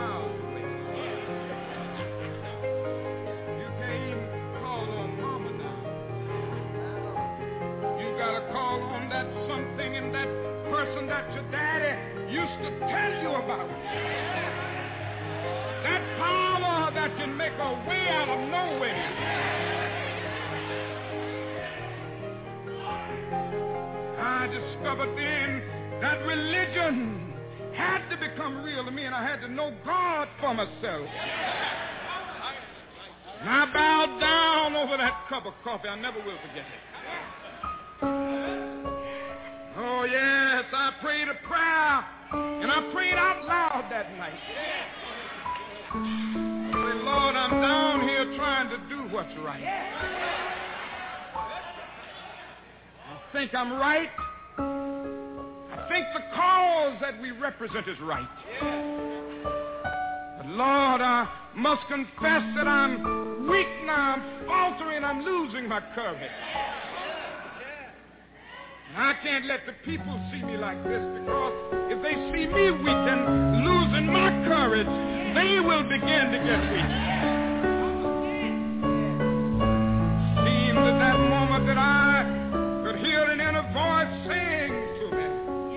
make a way out of no way. I discovered then that religion had to become real to me, and I had to know God for myself. And I bowed down over that cup of coffee. I never will forget it. Oh, yes, I prayed a prayer, and I prayed out loud that night. I said, Lord, I'm down here trying to do what's right. I think I'm right. I think the cause that we represent is right. But, Lord, I must confess that I'm weak now, I'm faltering, I'm losing my courage. And I can't let the people see me like this, because if they see me weak and losing my courage, they will begin to get weak. Seems at that moment that I could hear an inner voice saying to me,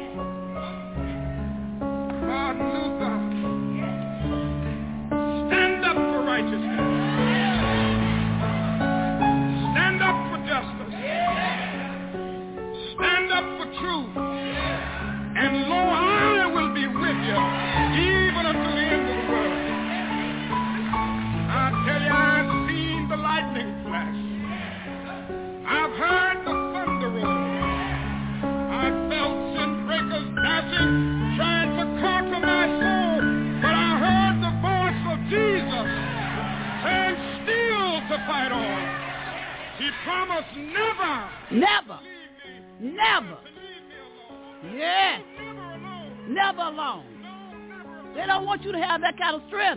Martin Luther, stand up for righteousness. Stand up for justice. Stand up for truth. And lo, I will be with you even unto the end of the world. I tell you, I've seen the lightning flash. I've heard the thunder roll. I've felt sin breakers dashing, trying to conquer my soul. But I heard the voice of Jesus saying still to fight on. He promised never. Never. Never. Yes. Never alone. They don't want you to have that kind of strength.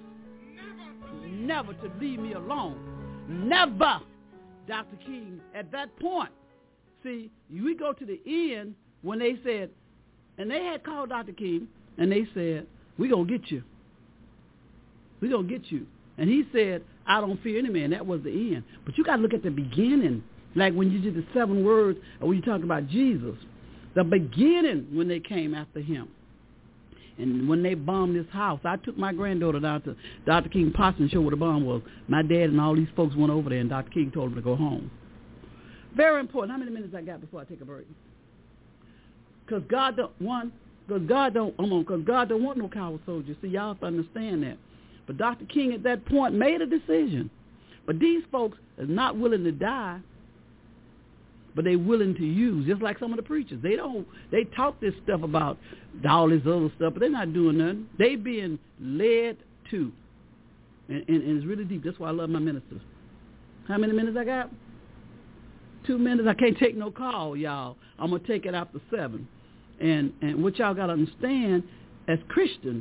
Never to leave me alone. Never. Dr. King, at that point, see, we go to the end when they said, and they had called Dr. King, and they said, we're going to get you. We're going to get you. And he said, I don't fear any man. That was the end. But you got to look at the beginning. Like when you did the 7 words, or when you talk about Jesus, the beginning when they came after him. And when they bombed this house, I took my granddaughter down to Dr. King Potts and showed where the bomb was. My dad and all these folks went over there, and Dr. King told them to go home. Very important. How many minutes I got before I take a break? Because God don't want no coward soldiers. See, y'all have to understand that. But Dr. King at that point made a decision. But these folks are not willing to die, but they're willing to use, just like some of the preachers. They talk this stuff about all this other stuff, but they're not doing nothing. They being led to. And it's really deep. That's why I love my ministers. How many minutes I got? 2 minutes. I can't take no call, y'all. I'm going to take it after 7. And what y'all got to understand, as Christians,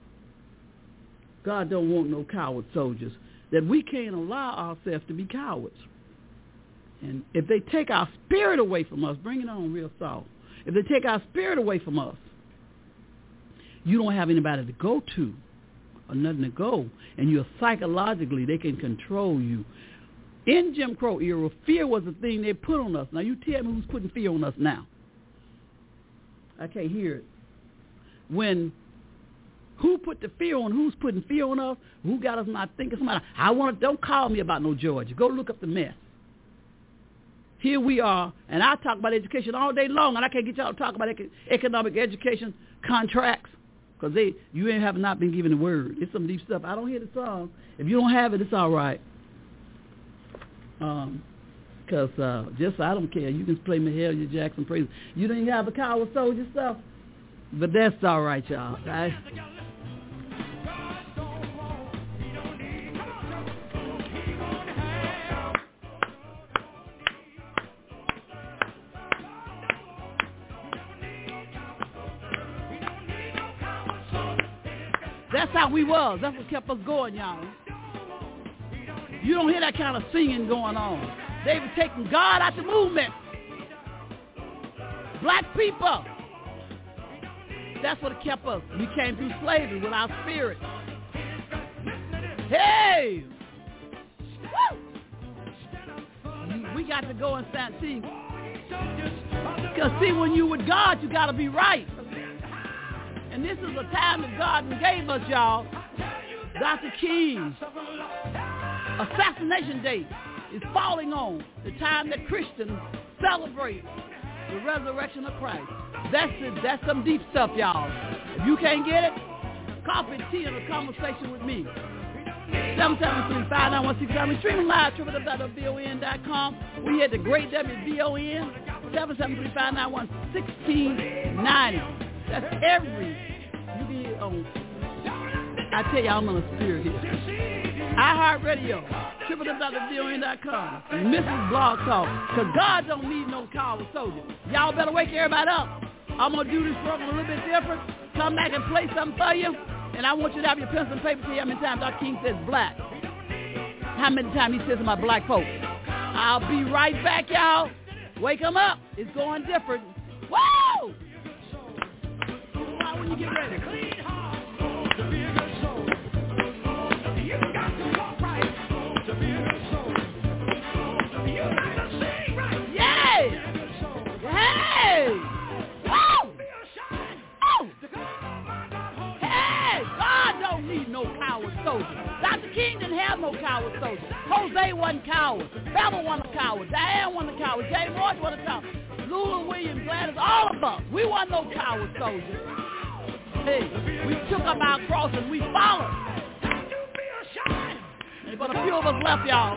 God don't want no coward soldiers. That we can't allow ourselves to be cowards. And if they take our spirit away from us, bring it on real soft. If they take our spirit away from us, you don't have anybody to go to or nothing to go. And you're psychologically, they can control you. In Jim Crow era, fear was the thing they put on us. Now you tell me who's putting fear on us now. I can't hear it. Who put the fear on? Who's putting fear on us? Who got us not thinking? Somebody, don't call me about no Georgia. Go look up the mess. Here we are, and I talk about education all day long, and I can't get y'all to talk about economic education contracts because you have not been given the word. It's some deep stuff. I don't hear the song. If you don't have it, it's all right. Because I don't care. You can play Mahalia Jackson praise. You don't even have a coward soldier stuff, but that's all right, y'all. Right? That's how we was. That's what kept us going, y'all. You don't hear that kind of singing going on. They were taking God out the movement. Black people. That's what kept us. We came through slavery with our spirit. Hey! Woo! We got to go and stand. See, because when you with God, you got to be right. And this is a time that God gave us, y'all. Dr. King's assassination date is falling on the time that Christians celebrate the resurrection of Christ. That's it. That's some deep stuff, y'all. If you can't get it, coffee, tea, and a conversation with me. 773-591-67. We're streaming live, www.VON.com. We at the great WVON, 773-591-1690. That's every, you be on, I tell you, I'm on a spirit here. iHeartRadio, www.VON.com. Mrs. Blog Talk, because God don't need no coward soldier. Y'all better wake everybody up. I'm going to do this program a little bit different. Come back and play something for you. And I want you to have your pencil and paper to see how many times Dr. King says black. How many times he says about black folks. I'll be right back, y'all. Wake them up. It's going different. Woo! When you get ready. Hey! Woo! Oh! Hey! God don't need no coward soldier. Dr. King didn't have no coward soldier. Jose wasn't coward. Bella wasn't a coward. Diane wasn't a coward. James Morris wasn't a coward. Lula Williams, Gladys, all of us. We wasn't no coward soldiers. Hey, we took up our cross and we followed. But a few of us left, y'all.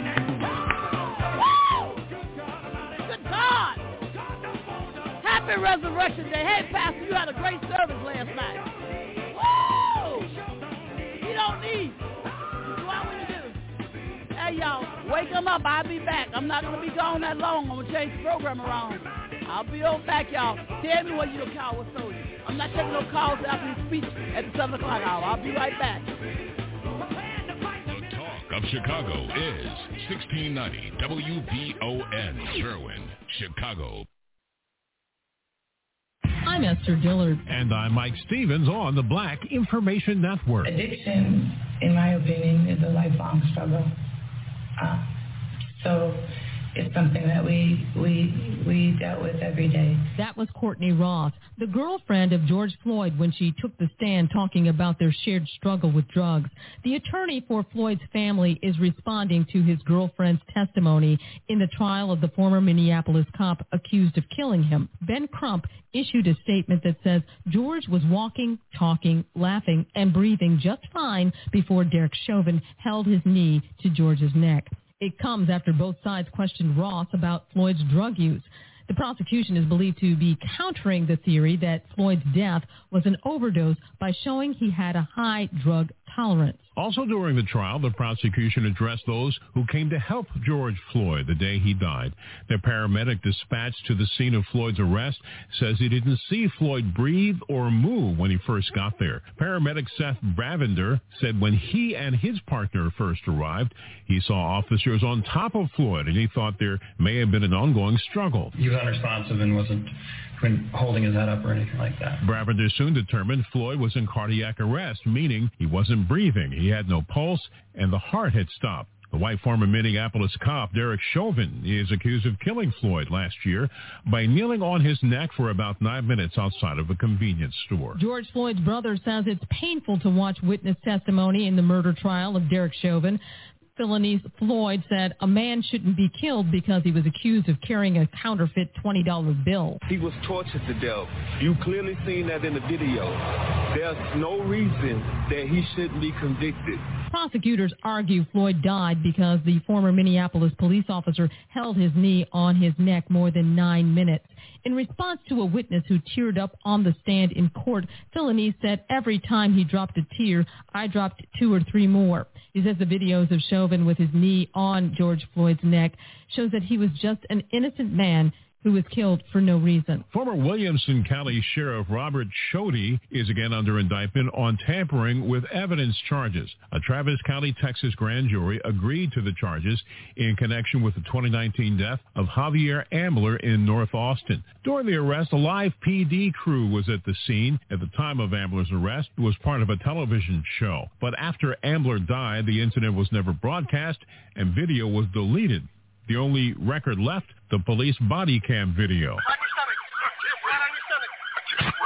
Woo! Good God! Happy Resurrection Day. Hey, Pastor, you had a great service last night. Woo! You don't need. Do what we do. Hey, y'all, wake them up. I'll be back. I'm not going to be gone that long. I'm going to change the program around. I'll be on back, y'all. Tell me what you're a coward soldier. I'm not taking no calls after your speech at the 7 o'clock hour. I'll be right back. The Talk of Chicago is 1690 WVON, Sherwin, Chicago. I'm Esther Dillard. And I'm Mike Stevens on the Black Information Network. Addiction, in my opinion, is a lifelong struggle. So it's something that we dealt with every day. That was Courtney Ross, the girlfriend of George Floyd, when she took the stand talking about their shared struggle with drugs. The attorney for Floyd's family is responding to his girlfriend's testimony in the trial of the former Minneapolis cop accused of killing him. Ben Crump issued a statement that says George was walking, talking, laughing, and breathing just fine before Derek Chauvin held his knee to George's neck. It comes after both sides questioned Ross about Floyd's drug use. The prosecution is believed to be countering the theory that Floyd's death was an overdose by showing he had a high drug tolerance. Also during the trial, the prosecution addressed those who came to help George Floyd the day he died. The paramedic dispatched to the scene of Floyd's arrest says he didn't see Floyd breathe or move when he first got there. Paramedic Seth Bravender said when he and his partner first arrived, he saw officers on top of Floyd and he thought there may have been an ongoing struggle. He was unresponsive and wasn't holding his head up or anything like that. Bravender soon determined Floyd was in cardiac arrest, meaning he wasn't breathing. He had no pulse and the heart had stopped. The white former Minneapolis cop, Derek Chauvin, is accused of killing Floyd last year by kneeling on his neck for about 9 minutes outside of a convenience store. George Floyd's brother says it's painful to watch witness testimony in the murder trial of Derek Chauvin. Philanese Floyd said a man shouldn't be killed because he was accused of carrying a counterfeit $20 bill. He was tortured to death. You clearly seen that in the video. There's no reason that he shouldn't be convicted. Prosecutors argue Floyd died because the former Minneapolis police officer held his knee on his neck more than 9 minutes. In response to a witness who teared up on the stand in court, Philanese said every time he dropped a tear, I dropped 2 or 3 more. He says the videos of Chauvin with his knee on George Floyd's neck shows that he was just an innocent man who was killed for no reason. Former Williamson County Sheriff Robert Shoddy is again under indictment on tampering with evidence charges. A Travis County, Texas grand jury agreed to the charges in connection with the 2019 death of Javier Ambler in North Austin. During the arrest, a live PD crew was at the scene. At the time of Ambler's arrest, it was part of a television show. But after Ambler died, the incident was never broadcast and video was deleted. The only record left, the police body cam video.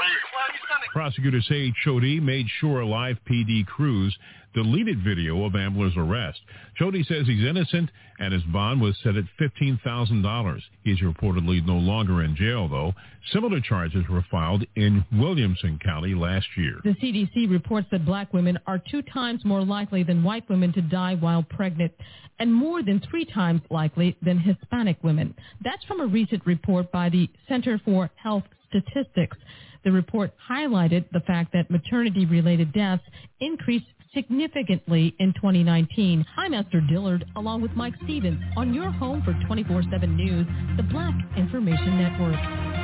Prosecutors say Chody made sure a live PD crews deleted video of Ambler's arrest. Chody says he's innocent and his bond was set at $15,000. He's reportedly no longer in jail, though. Similar charges were filed in Williamson County last year. The CDC reports that black women are 2 times more likely than white women to die while pregnant and more than 3 times likely than Hispanic women. That's from a recent report by the Center for Health Statistics. The report highlighted the fact that maternity-related deaths increased significantly in 2019. I'm Esther Dillard, along with Mike Stevens, on your home for 24/7 News, the Black Information Network.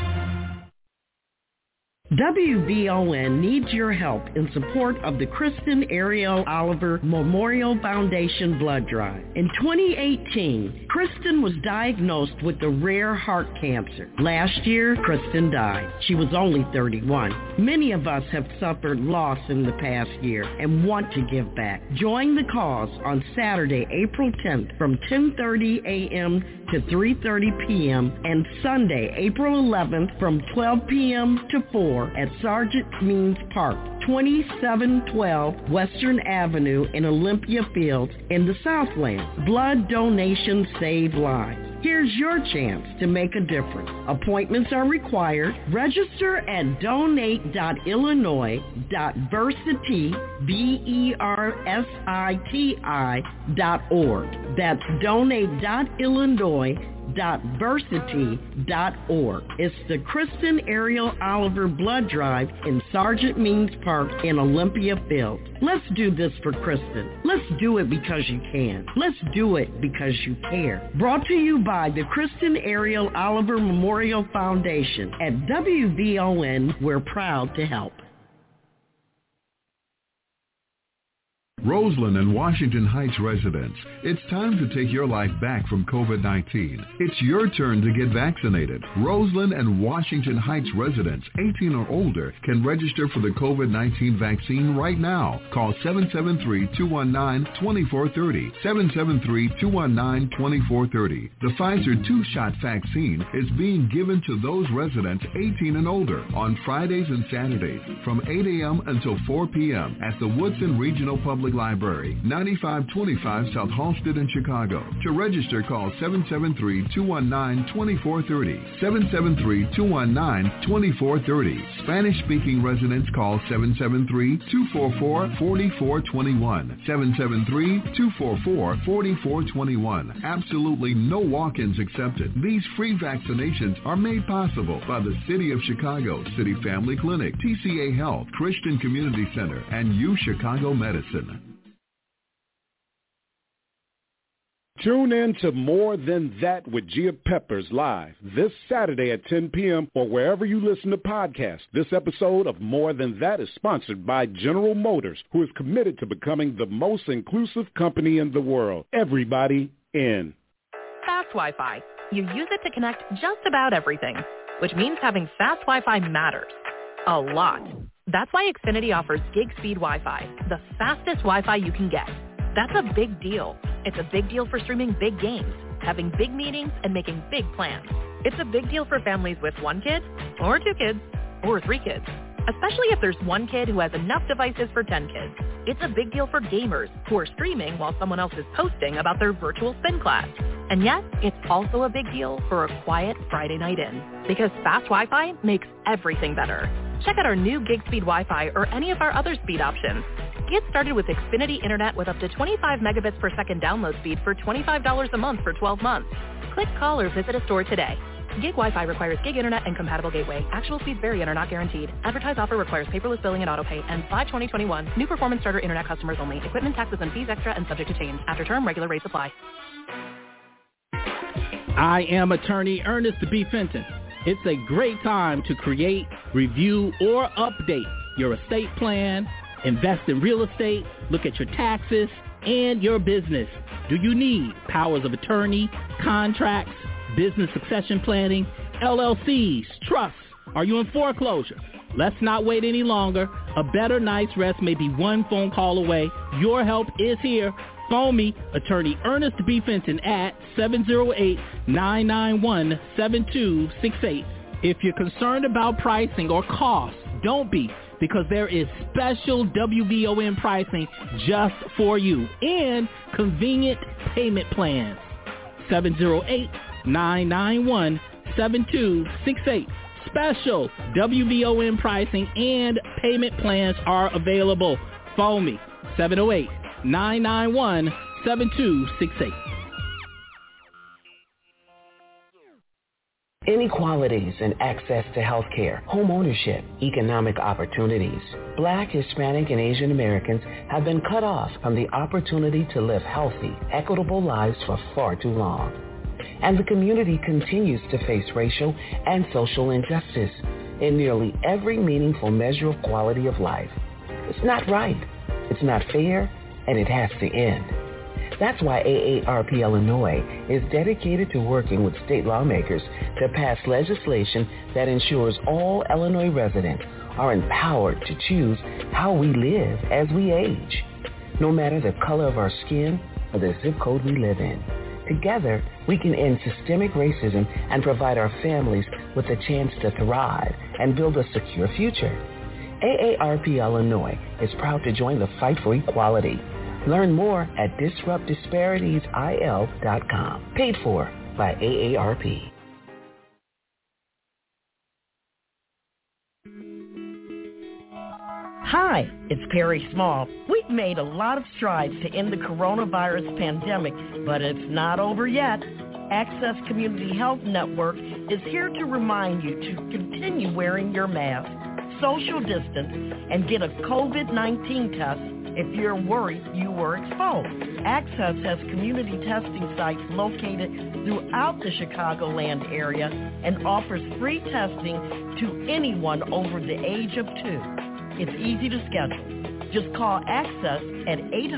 WVON needs your help in support of the Kristen Ariel Oliver Memorial Foundation Blood Drive. In 2018, Kristen was diagnosed with a rare heart cancer. Last year, Kristen died. She was only 31. Many of us have suffered loss in the past year and want to give back. Join the cause on Saturday, April 10th from 10:30 a.m. to 3:30 p.m. and Sunday, April 11th from 12 p.m. to 4 at Sergeant Means Park, 2712 Western Avenue in Olympia Fields in the Southland. Blood donations save lives. Here's your chance to make a difference. Appointments are required. Register at donate.illinois.versity.org. That's donate.illinois.versity.org. It's the Kristen Ariel Oliver Blood Drive in Sergeant Means Park in Olympia Fields. Let's do this for Kristen. Let's do it because you can. Let's do it because you care. Brought to you by the Kristen Ariel Oliver Memorial Foundation. At WVON, we're proud to help. Roseland and Washington Heights residents, it's time to take your life back from COVID-19. It's your turn to get vaccinated. Roseland and Washington Heights residents 18 or older can register for the COVID-19 vaccine right now. Call 773-219-2430, 773-219-2430. The Pfizer 2-shot vaccine is being given to those residents 18 and older on Fridays and Saturdays from 8 a.m. until 4 p.m. at the Woodson Regional Public Library, 9525 South Halsted in Chicago. To register, call 773-219-2430, 773-219-2430. Spanish-speaking residents call 773-244-4421, 773-244-4421. Absolutely no walk-ins accepted. These free vaccinations are made possible by the City of Chicago, City Family Clinic, TCA Health, Christian Community Center, and U Chicago Medicine. Tune in to More Than That with Gia Peppers live this Saturday at 10 p.m. or wherever you listen to podcasts. This episode of More Than That is sponsored by General Motors, who is committed to becoming the most inclusive company in the world. Everybody in. Fast Wi-Fi. You use it to connect just about everything, which means having fast Wi-Fi matters a lot. That's why Xfinity offers Gig Speed Wi-Fi, the fastest Wi-Fi you can get. That's a big deal. It's a big deal for streaming big games, having big meetings, and making big plans. It's a big deal for families with 1 kid, or 2 kids, or 3 kids, especially if there's 1 kid who has enough devices for 10 kids. It's a big deal for gamers who are streaming while someone else is posting about their virtual spin class. And yet, it's also a big deal for a quiet Friday night in, because fast Wi-Fi makes everything better. Check out our new Gig Speed Wi-Fi or any of our other speed options. Get started with Xfinity Internet with up to 25 megabits per second download speed for $25 a month for 12 months. Click, call, or visit a store today. Gig Wi-Fi requires gig internet and compatible gateway. Actual speeds vary and are not guaranteed. Advertised offer requires paperless billing and autopay. Ends 5/2021. New performance starter internet customers only. Equipment, taxes, and fees extra and subject to change. After term, regular rates apply. I am attorney Ernest B. Fenton. It's a great time to create, review, or update your estate plan, invest in real estate, look at your taxes, and your business. Do you need powers of attorney, contracts, business succession planning, LLCs, trusts? Are you in foreclosure? Let's not wait any longer. A better night's rest may be one phone call away. Your help is here. Phone me, attorney Ernest B. Fenton at 708-991-7268. If you're concerned about pricing or cost, Don't be, because there is special WVON pricing just for you and convenient payment plans. 708-991-7268. Special WVON pricing and payment plans are available. Phone me, 708-991-7268. Inequalities in access to health care, home ownership, economic opportunities. Black, Hispanic, and Asian Americans have been cut off from the opportunity to live healthy, equitable lives for far too long. And the community continues to face racial and social injustice in nearly every meaningful measure of quality of life. It's not right, it's not fair, and it has to end. That's why AARP Illinois is dedicated to working with state lawmakers to pass legislation that ensures all Illinois residents are empowered to choose how we live as we age, no matter the color of our skin or the zip code we live in. Together, we can end systemic racism and provide our families with a chance to thrive and build a secure future. AARP Illinois is proud to join the fight for equality. Learn more at DisruptDisparitiesIL.com. Paid for by AARP. Hi, it's Perry Small. We've made a lot of strides to end the coronavirus pandemic, but it's not over yet. Access Community Health Network is here to remind you to continue wearing your mask, social distance, and get a COVID-19 test if you're worried you were exposed. Access has community testing sites located throughout the Chicagoland area and offers free testing to anyone over the age of 2. It's easy to schedule. Just call Access at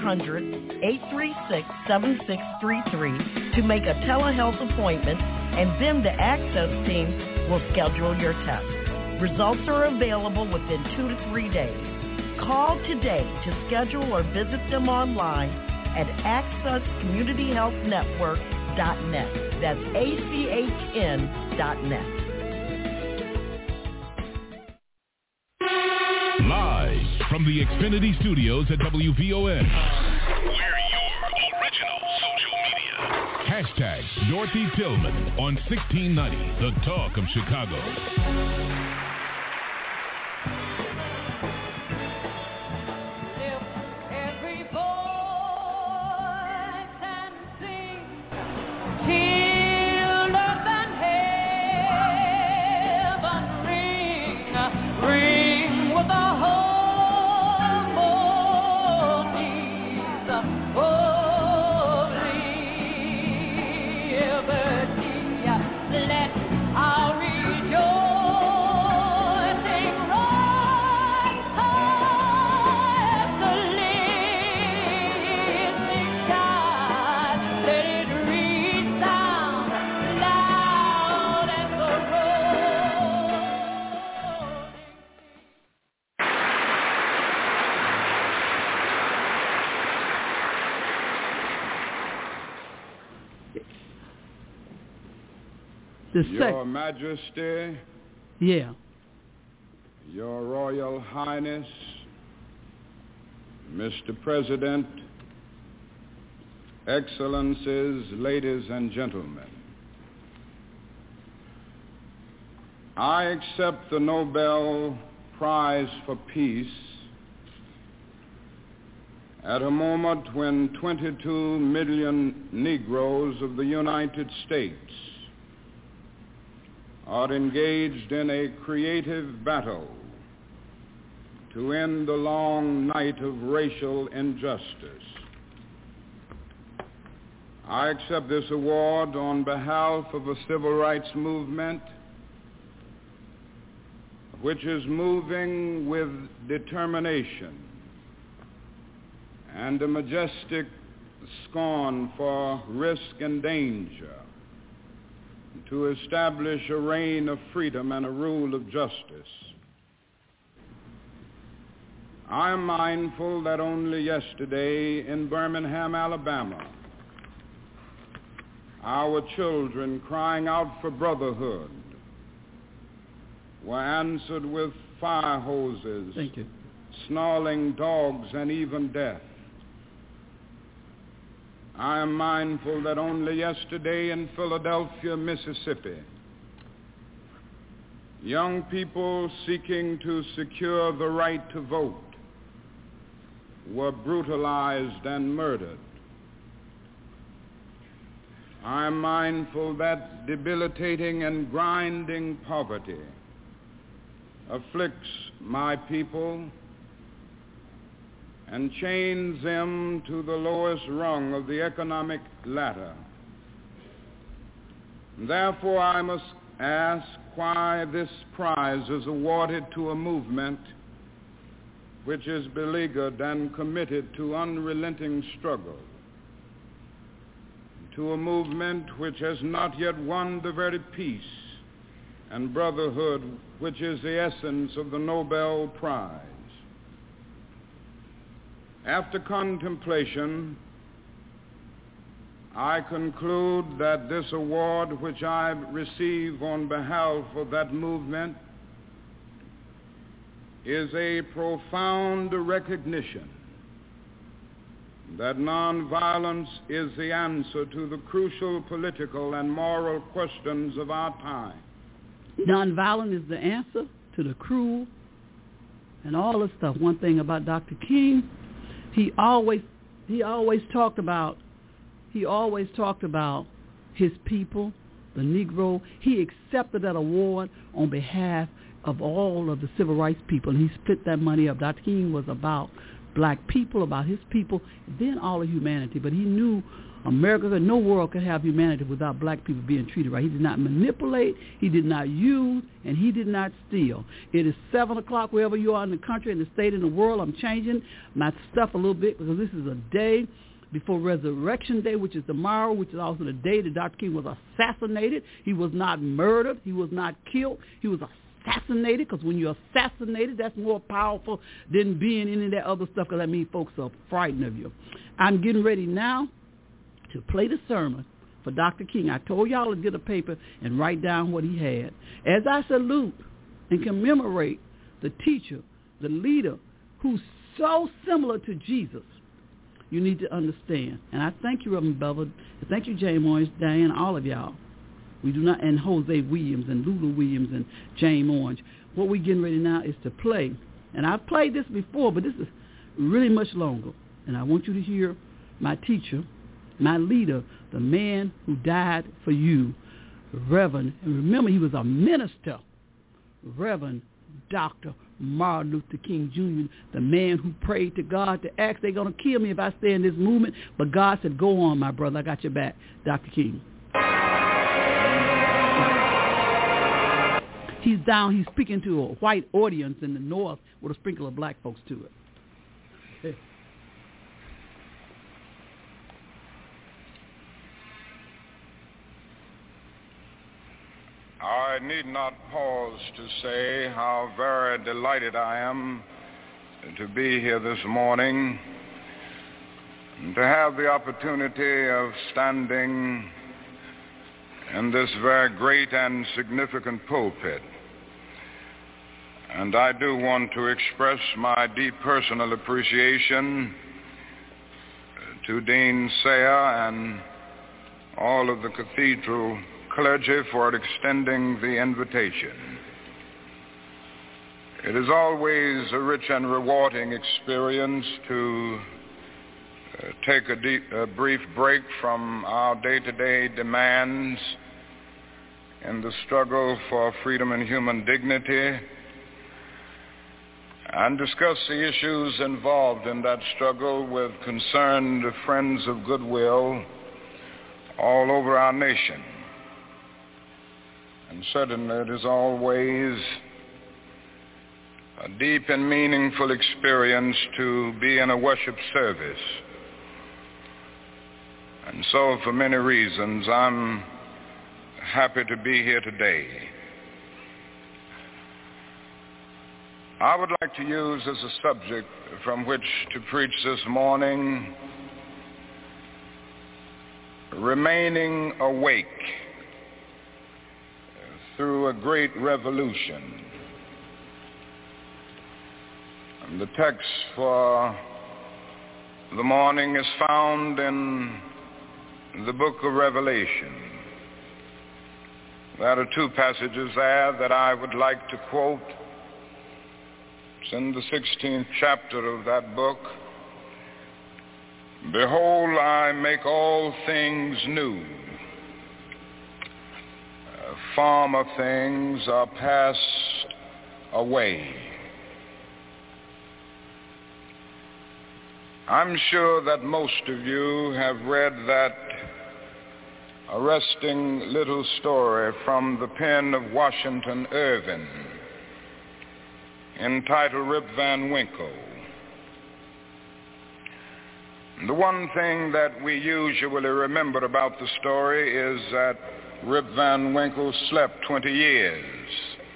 800-836-7633 to make a telehealth appointment, and then the Access team will schedule your test. Results are available within 2 to 3 days. Call today to schedule or visit them online at accesscommunityhealthnetwork.net. That's ACHN.net. Live from the Xfinity Studios at WVON. We're your original social media. Hashtag Dorothy Tillman on 1690, The Talk of Chicago. Your Majesty, yeah, Your Royal Highness, Mr. President, Excellencies, ladies and gentlemen, I accept the Nobel Prize for Peace at a moment when 22 million Negroes of the United States are engaged in a creative battle to end the long night of racial injustice. I accept this award on behalf of a civil rights movement which is moving with determination and a majestic scorn for risk and danger to establish a reign of freedom and a rule of justice. I am mindful that only yesterday in Birmingham, Alabama, our children crying out for brotherhood were answered with fire hoses, thank you, snarling dogs, and even death. I am mindful that only yesterday in Philadelphia, Mississippi, young people seeking to secure the right to vote were brutalized and murdered. I am mindful that debilitating and grinding poverty afflicts my people and chains them to the lowest rung of the economic ladder. Therefore, I must ask why this prize is awarded to a movement which is beleaguered and committed to unrelenting struggle, to a movement which has not yet won the very peace and brotherhood which is the essence of the Nobel Prize. After contemplation, I conclude that this award which I receive on behalf of that movement is a profound recognition that nonviolence is the answer to the crucial political and moral questions of our time. Nonviolence is the answer to the cruel and all this stuff. One thing about Dr. King, he always talked about his people, the Negro. He accepted that award on behalf of all of the civil rights people, and he split that money up. Dr. King was about black people, about his people, then all of humanity. But he knew America, no world could have humanity without black people being treated right. He did not manipulate, he did not use, and he did not steal. It is 7 o'clock wherever you are in the country, in the state, in the world. I'm changing my stuff a little bit because this is a day before Resurrection Day, which is tomorrow, which is also the day that Dr. King was assassinated. He was not murdered. He was not killed. He was assassinated, because when you're assassinated, that's more powerful than being any of that other stuff, because that means folks are frightened of you. I'm getting ready now to play the sermon for Dr. King. I told y'all to get a paper and write down what he had. As I salute and commemorate the teacher, the leader, who's so similar to Jesus, you need to understand. And I thank you, Reverend Bevel. Thank you, James Orange, Diane, all of y'all. We do not, and Jose Williams and Lulu Williams and James Orange. What we're getting ready now is to play. And I've played this before, but this is really much longer. And I want you to hear my teacher, my leader, the man who died for you, Reverend, and remember he was a minister, Reverend Dr. Martin Luther King Jr., the man who prayed to God to ask, they're going to kill me if I stay in this movement. But God said, go on, my brother, I got your back. Dr. King. He's down, he's speaking to a white audience in the North with a sprinkle of black folks to it. I need not pause to say how very delighted I am to be here this morning and to have the opportunity of standing in this very great and significant pulpit. And I do want to express my deep personal appreciation to Dean Sayer and all of the cathedral clergy for extending the invitation. It is always a rich and rewarding experience to take a brief break from our day-to-day demands in the struggle for freedom and human dignity and discuss the issues involved in that struggle with concerned friends of goodwill all over our nation. And certainly it is always a deep and meaningful experience to be in a worship service. And so for many reasons, I'm happy to be here today. I would like to use as a subject from which to preach this morning, remaining awake through a great revolution. And the text for the morning is found in the book of Revelation. There are two passages there that I would like to quote. It's in the 16th chapter of that book. Behold, I make all things new. Former things are passed away. I'm sure that most of you have read that arresting little story from the pen of Washington Irving entitled Rip Van Winkle. The one thing that we usually remember about the story is that Rip Van Winkle slept 20 years.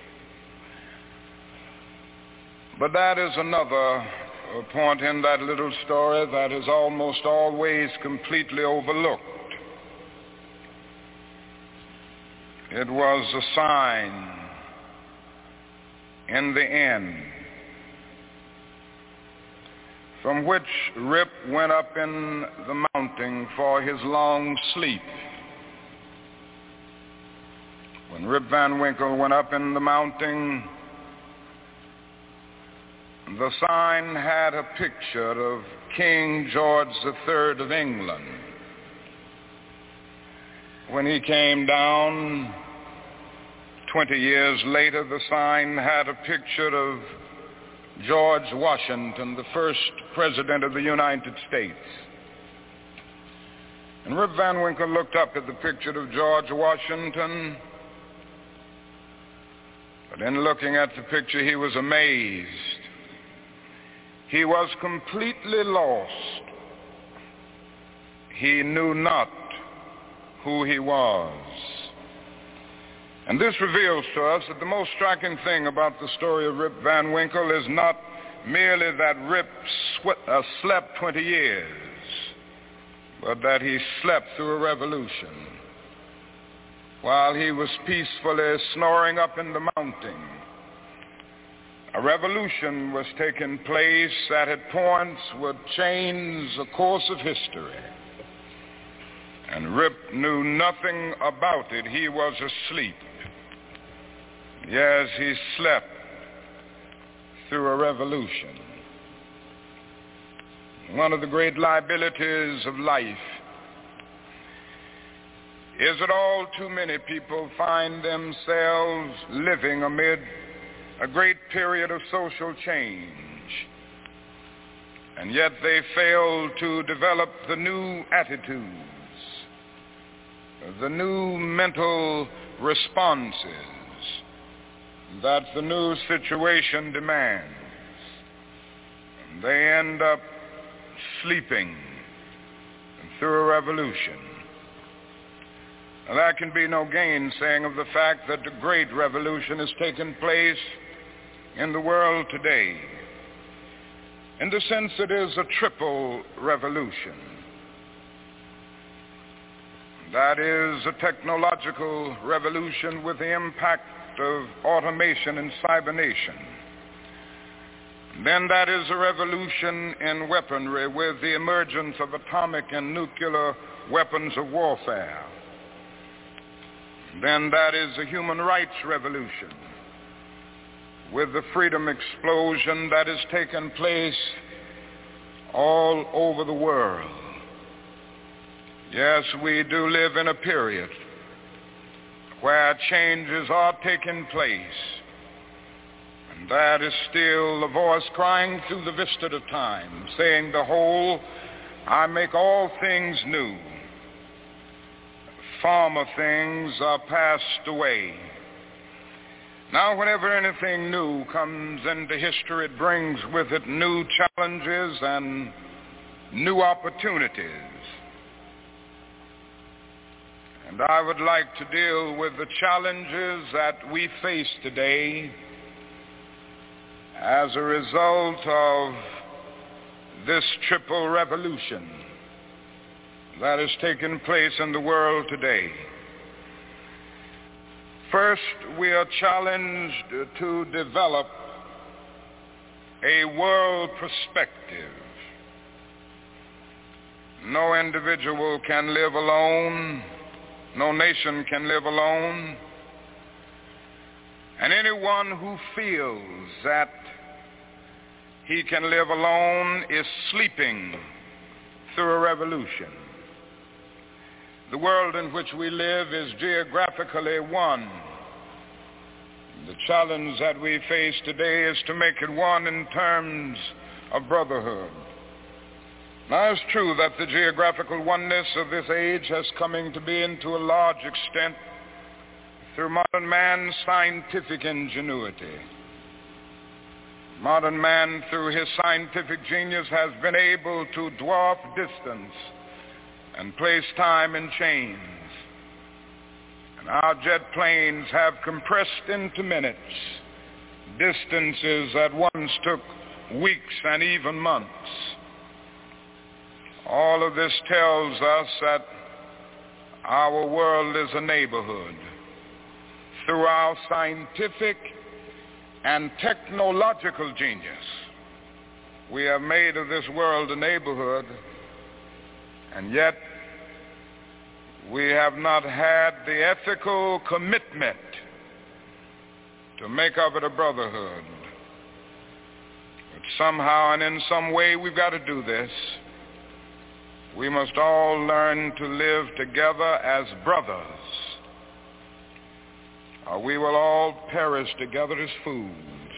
But that is another point in that little story that is almost always completely overlooked. It was a sign in the end from which Rip went up in the mountain for his long sleep. When Rip Van Winkle went up in the mountain, the sign had a picture of King George III of England. When he came down 20 years later, the sign had a picture of George Washington, the first president of the United States. And Rip Van Winkle looked up at the picture of George Washington, but in looking at the picture, he was amazed. He was completely lost. He knew not who he was. And this reveals to us that the most striking thing about the story of Rip Van Winkle is not merely that Rip slept 20 years, but that he slept through a revolution. While he was peacefully snoring up in the mountain, a revolution was taking place that at points would change the course of history. And Rip knew nothing about it. He was asleep. Yes, he slept through a revolution. One of the great liabilities of life is that all too many people find themselves living amid a great period of social change, and yet they fail to develop the new attitudes, the new mental responses that the new situation demands. They end up sleeping through a revolution. Now, there can be no gainsaying of the fact that the great revolution has taken place in the world today. In the sense it is a triple revolution. That is a technological revolution with the impact of automation and cybernation. Then that is a revolution in weaponry with the emergence of atomic and nuclear weapons of warfare. Then that is a human rights revolution with the freedom explosion that has taken place all over the world. Yes, we do live in a period where changes are taking place, and that is still the voice crying through the vista of time, saying, behold, I make all things new. Former things are passed away. Now, whenever anything new comes into history, it brings with it new challenges and new opportunities. And I would like to deal with the challenges that we face today as a result of this triple revolution that has taken place in the world today. First, we are challenged to develop a world perspective. No individual can live alone. No nation can live alone. And anyone who feels that he can live alone is sleeping through a revolution. The world in which we live is geographically one. The challenge that we face today is to make it one in terms of brotherhood. Now, it's true that the geographical oneness of this age has come to be to a large extent through modern man's scientific ingenuity. Modern man, through his scientific genius, has been able to dwarf distance and place time in chains. And our jet planes have compressed into minutes distances that once took weeks and even months. All of this tells us that our world is a neighborhood. Through our scientific and technological genius, we have made of this world a neighborhood, and yet we have not had the ethical commitment to make of it a brotherhood. But somehow and in some way we've got to do this. We must all learn to live together as brothers, or we will all perish together as fools.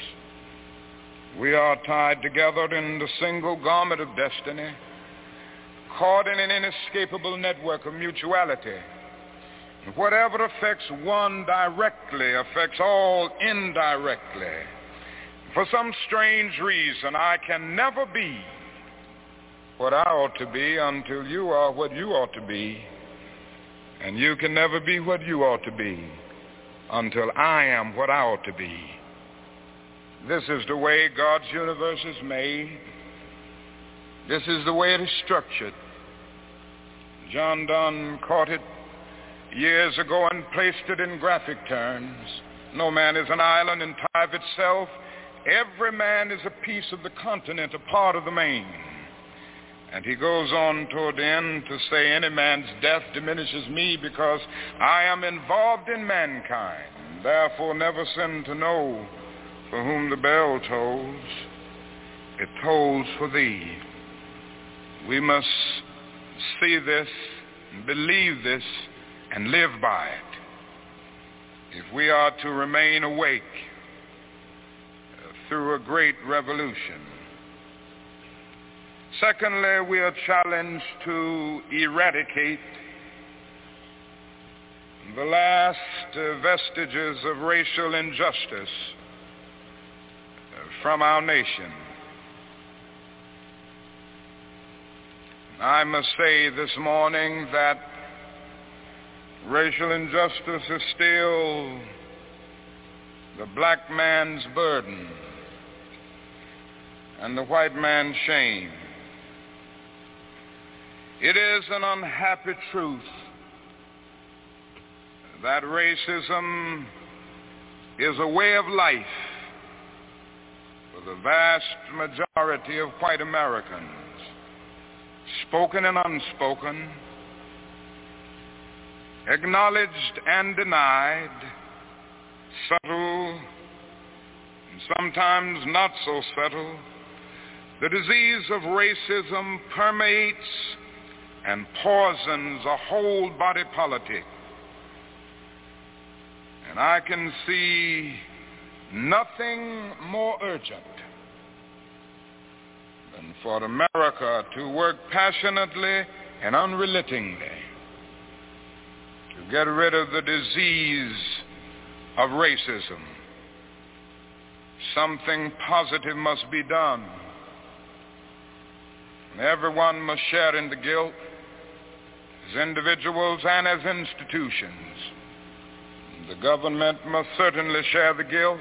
We are tied together in the single garment of destiny, caught in an inescapable network of mutuality. And whatever affects one directly affects all indirectly. For some strange reason, I can never be what I ought to be until you are what you ought to be. And you can never be what you ought to be until I am what I ought to be. This is the way God's universe is made. This is the way it is structured. John Donne caught it years ago and placed it in graphic terms. No man is an island in time of itself. Every man is a piece of the continent, a part of the main. And he goes on toward the end to say, any man's death diminishes me because I am involved in mankind. Therefore never sin to know for whom the bell tolls. It tolls for thee. We must see this, believe this, and live by it if we are to remain awake through a great revolution. Secondly, we are challenged to eradicate the last vestiges of racial injustice from our nation. I must say this morning that racial injustice is still the black man's burden and the white man's shame. It is an unhappy truth that racism is a way of life for the vast majority of white Americans, spoken and unspoken, acknowledged and denied, subtle and sometimes not so subtle. The disease of racism permeates and poisons a whole body politic. And I can see nothing more urgent than for America to work passionately and unrelentingly to get rid of the disease of racism. Something positive must be done. Everyone must share in the guilt, as individuals and as institutions. The government must certainly share the guilt.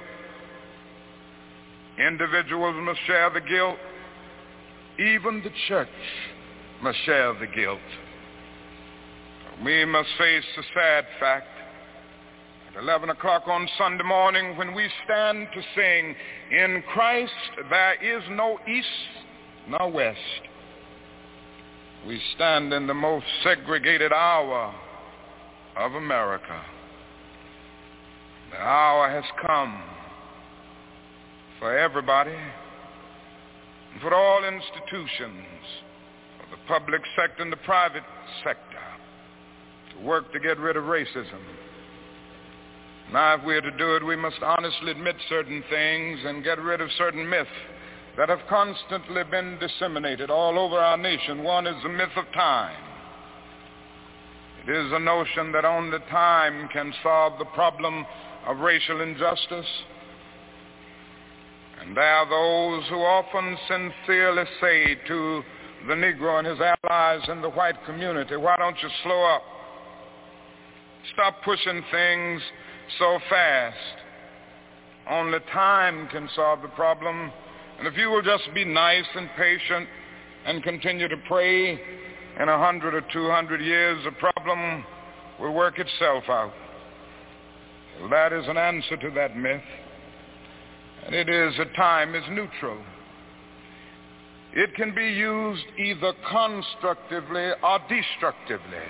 Individuals must share the guilt. Even the church must share the guilt. We must face the sad fact At 11 o'clock on Sunday morning, when we stand to sing, "In Christ there is no east nor west," we stand in the most segregated hour of America. The hour has come for everybody, and for all institutions, for the public sector and the private sector, to work to get rid of racism. Now, if we are to do it, we must honestly admit certain things and get rid of certain myths that have constantly been disseminated all over our nation. One is the myth of time. It is a notion that only time can solve the problem of racial injustice. And there are those who often sincerely say to the Negro and his allies in the white community, "Why don't you slow up? Stop pushing things so fast. Only time can solve the problem. And if you will just be nice and patient and continue to pray, in 100 or 200 years, the problem will work itself out." Well, that is an answer to that myth. And it is that time is neutral. It can be used either constructively or destructively.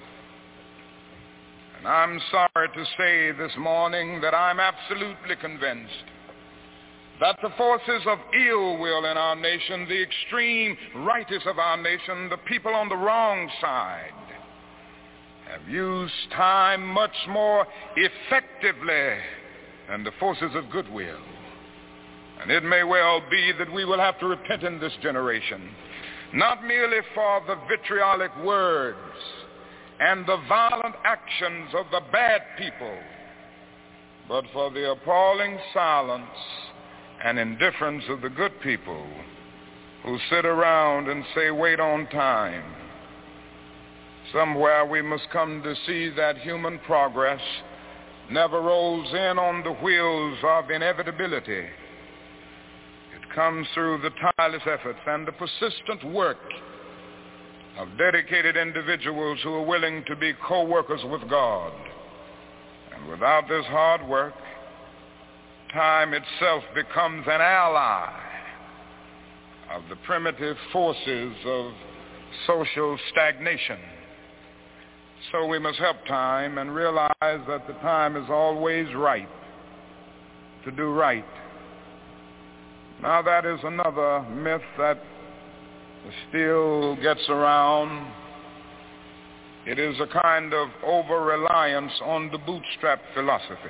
And I'm sorry to say this morning that I'm absolutely convinced that the forces of ill will in our nation, the extreme rightists of our nation, the people on the wrong side, have used time much more effectively than the forces of goodwill. And it may well be that we will have to repent in this generation, not merely for the vitriolic words and the violent actions of the bad people, but for the appalling silence and indifference of the good people who sit around and say, "Wait on time." Somewhere we must come to see that human progress never rolls in on the wheels of inevitability. It comes through the tireless efforts and the persistent work of dedicated individuals who are willing to be co-workers with God. And without this hard work, time itself becomes an ally of the primitive forces of social stagnation. So we must help time and realize that the time is always ripe to do right. Now that is another myth that still gets around. It is a kind of over-reliance on the bootstrap philosophy.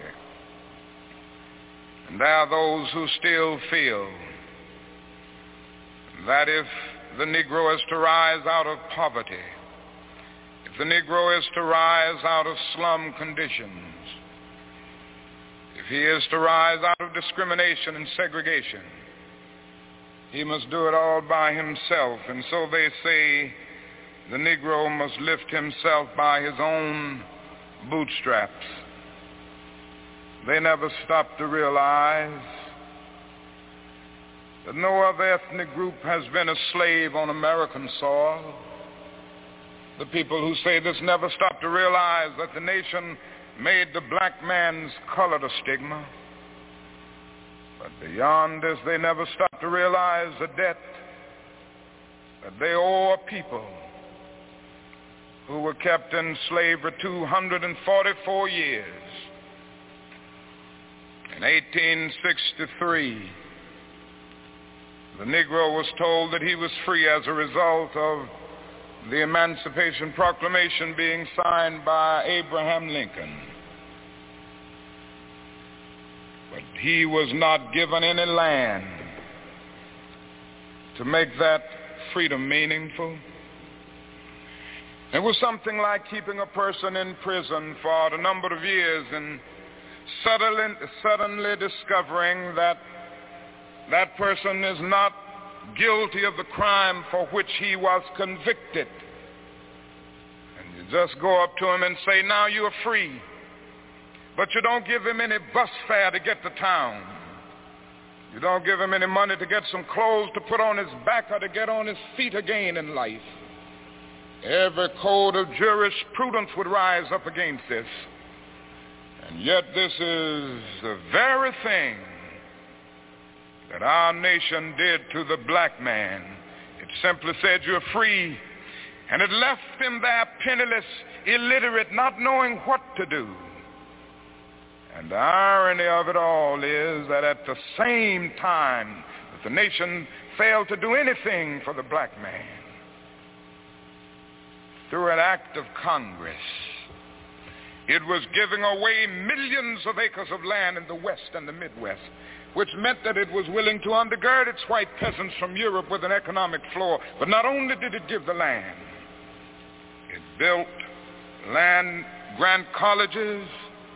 And there are those who still feel that if the Negro is to rise out of poverty, if the Negro is to rise out of slum conditions, if he is to rise out of discrimination and segregation, he must do it all by himself. And so they say the Negro must lift himself by his own bootstraps. They never stop to realize that no other ethnic group has been a slave on American soil. The people who say this never stop to realize that the nation made the black man's color a stigma. But beyond this, they never stop to realize the debt that they owe a people who were kept in slavery 244 years. In 1863, the Negro was told that he was free as a result of the Emancipation Proclamation being signed by Abraham Lincoln. But he was not given any land to make that freedom meaningful. It was something like keeping a person in prison for a number of years and suddenly discovering that that person is not guilty of the crime for which he was convicted. And you just go up to him and say, "Now you are free." But you don't give him any bus fare to get to town. You don't give him any money to get some clothes to put on his back or to get on his feet again in life. Every code of jurisprudence would rise up against this. And yet this is the very thing that our nation did to the black man. It simply said, you're free. And it left him there penniless, illiterate, not knowing what to do. And the irony of it all is that at the same time that the nation failed to do anything for the black man, through an act of Congress, it was giving away millions of acres of land in the West and the Midwest, which meant that it was willing to undergird its white peasants from Europe with an economic floor. But not only did it give the land, it built land-grant colleges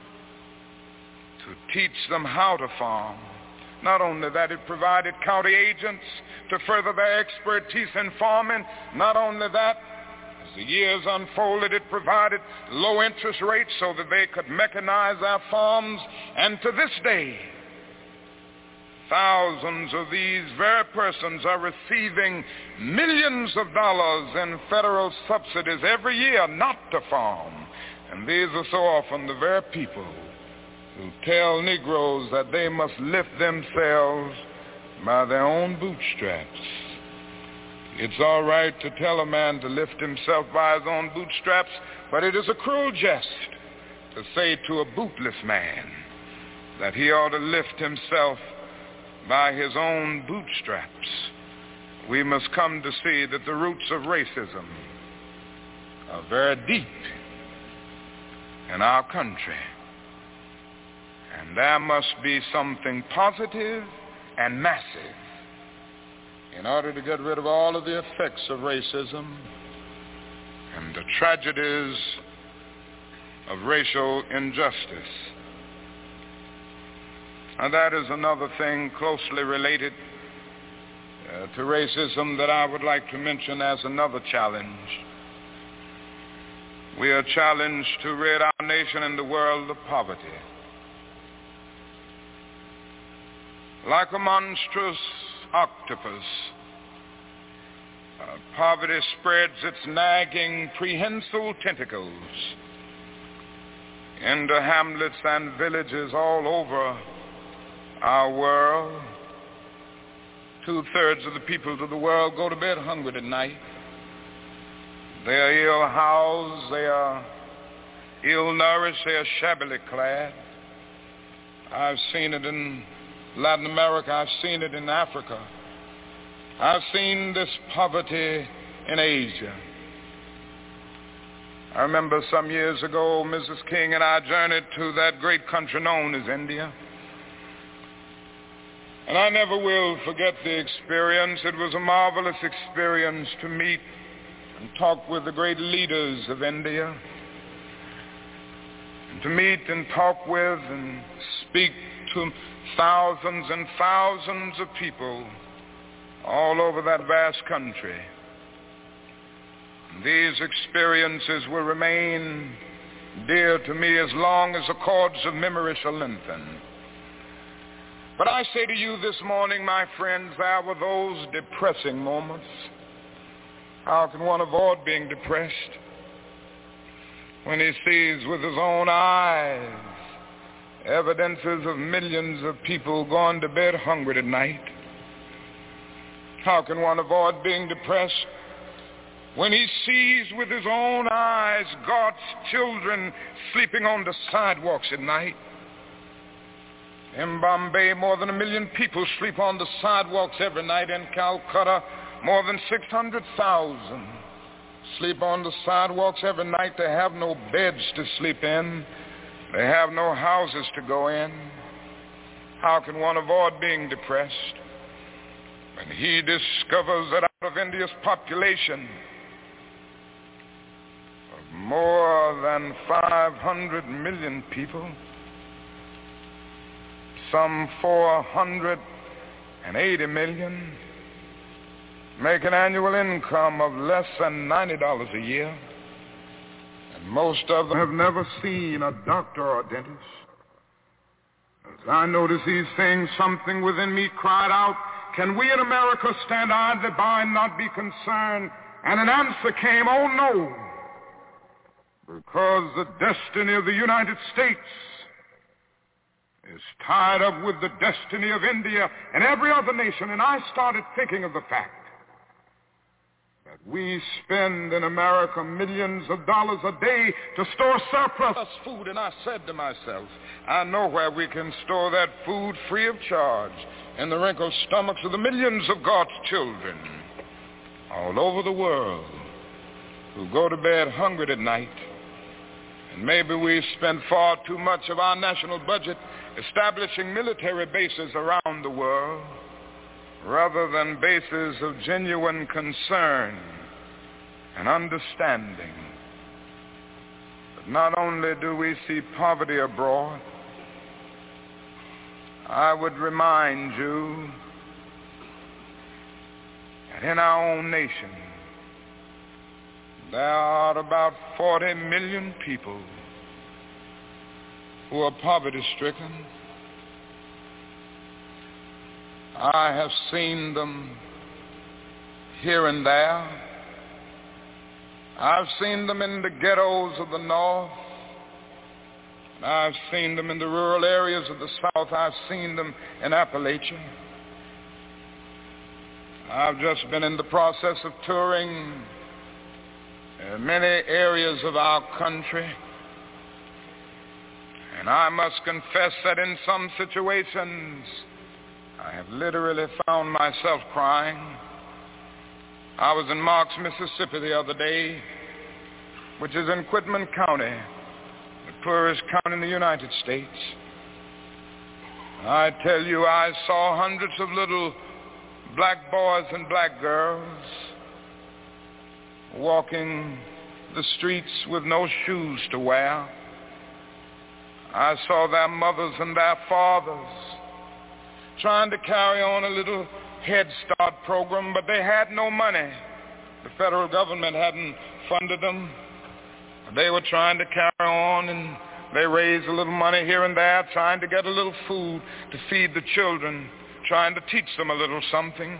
to teach them how to farm. Not only that, it provided county agents to further their expertise in farming. Not only that, as the years unfolded, it provided low interest rates so that they could mechanize their farms. And to this day, thousands of these very persons are receiving millions of dollars in federal subsidies every year not to farm. And these are so often the very people who tell Negroes that they must lift themselves by their own bootstraps. It's all right to tell a man to lift himself by his own bootstraps, but it is a cruel jest to say to a bootless man that he ought to lift himself by his own bootstraps. We must come to see that the roots of racism are very deep in our country. And there must be something positive and massive in order to get rid of all of the effects of racism and the tragedies of racial injustice. And that is another thing closely related to racism that I would like to mention as another challenge. We are challenged to rid our nation and the world of poverty. Like a monstrous octopus, poverty spreads its nagging, prehensile tentacles into hamlets and villages all over our world. 2/3 of the people of the world go to bed hungry at night. They are ill-housed, they are ill-nourished, they are shabbily clad. I've seen it in Latin America, I've seen it in Africa. I've seen this poverty in Asia. I remember some years ago, Mrs. King and I journeyed to that great country known as India. And I never will forget the experience. It was a marvelous experience to meet and talk with the great leaders of India. And to meet and talk with and speak to thousands and thousands of people all over that vast country. And these experiences will remain dear to me as long as the cords of memory shall lengthen. But I say to you this morning, my friends, there were those depressing moments. How can one avoid being depressed when he sees with his own eyes evidences of millions of people going to bed hungry at night? How can one avoid being depressed when he sees with his own eyes God's children sleeping on the sidewalks at night? In Bombay, more than 1 million people sleep on the sidewalks every night. In Calcutta, more than 600,000 sleep on the sidewalks every night. They have no beds to sleep in. They have no houses to go in. How can one avoid being depressed when he discovers that out of India's population of more than 500 million people, some 480 million make an annual income of less than $90 a year. And most of them have never seen a doctor or a dentist. As I noticed these things, something within me cried out, can we in America stand idly by and not be concerned? And an answer came, oh no, because the destiny of the United States is tied up with the destiny of India and every other nation, and I started thinking of the fact that we spend in America millions of dollars a day to store surplus food, and I said to myself, I know where we can store that food free of charge, in the wrinkled stomachs of the millions of God's children all over the world who go to bed hungry at night. And maybe we spend far too much of our national budget establishing military bases around the world rather than bases of genuine concern and understanding. But not only do we see poverty abroad, I would remind you that in our own nation, there are about 40 million people who are poverty-stricken. I have seen them here and there. I've seen them in the ghettos of the North. I've seen them in the rural areas of the South. I've seen them in Appalachia. I've just been in the process of touring many areas of our country. And I must confess that in some situations, I have literally found myself crying. I was in Marks, Mississippi the other day, which is in Quitman County, the poorest county in the United States. I tell you, I saw hundreds of little black boys and black girls walking the streets with no shoes to wear. I saw their mothers and their fathers trying to carry on a little Head Start program, but they had no money. The federal government hadn't funded them. They were trying to carry on, and they raised a little money here and there, trying to get a little food to feed the children, trying to teach them a little something.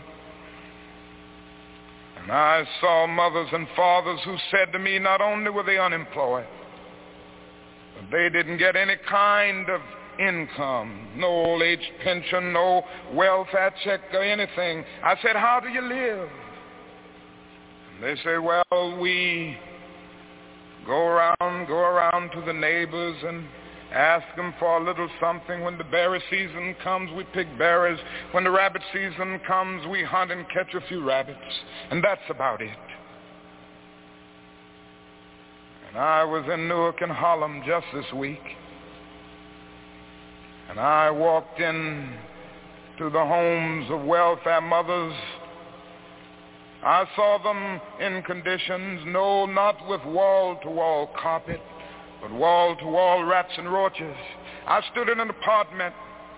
And I saw mothers and fathers who said to me, not only were they unemployed, but they didn't get any kind of income, no old age pension, no welfare check or anything. I said, how do you live? And they say, well, we go around to the neighbors and ask them for a little something. When the berry season comes, we pick berries. When the rabbit season comes, we hunt and catch a few rabbits. And that's about it. And I was in Newark and Harlem just this week. And I walked in to the homes of welfare mothers. I saw them in conditions, no, not with wall-to-wall carpet, but wall-to-wall rats and roaches. I stood in an apartment,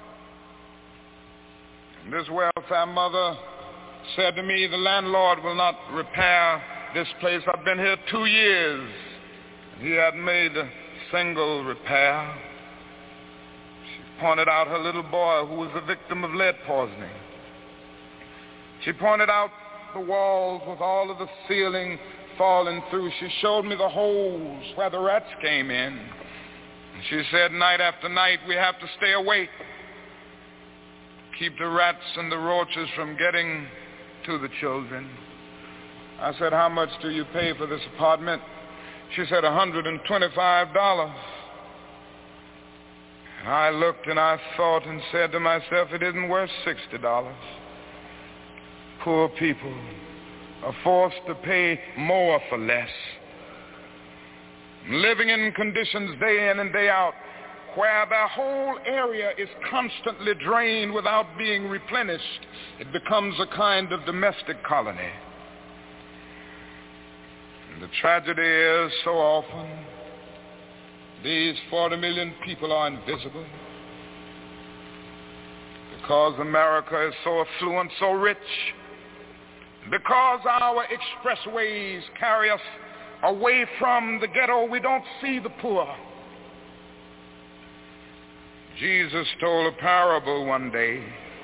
and this welfare mother said to me, the landlord will not repair this place. I've been here 2 years. He hadn't made a single repair. She pointed out her little boy who was a victim of lead poisoning. She pointed out the walls with all of the ceiling falling through. She showed me the holes where the rats came in. And she said, night after night, we have to stay awake, keep the rats and the roaches from getting to the children. I said, how much do you pay for this apartment? She said, $125. And I looked and I thought and said to myself, it isn't worth $60. Poor people are forced to pay more for less, living in conditions day in and day out where their whole area is constantly drained without being replenished. It becomes a kind of domestic colony. And the tragedy is so often these 40 million people are invisible because America is so affluent, so rich, because our expressways carry us away from the ghetto. We don't see the poor. Jesus told a parable one day,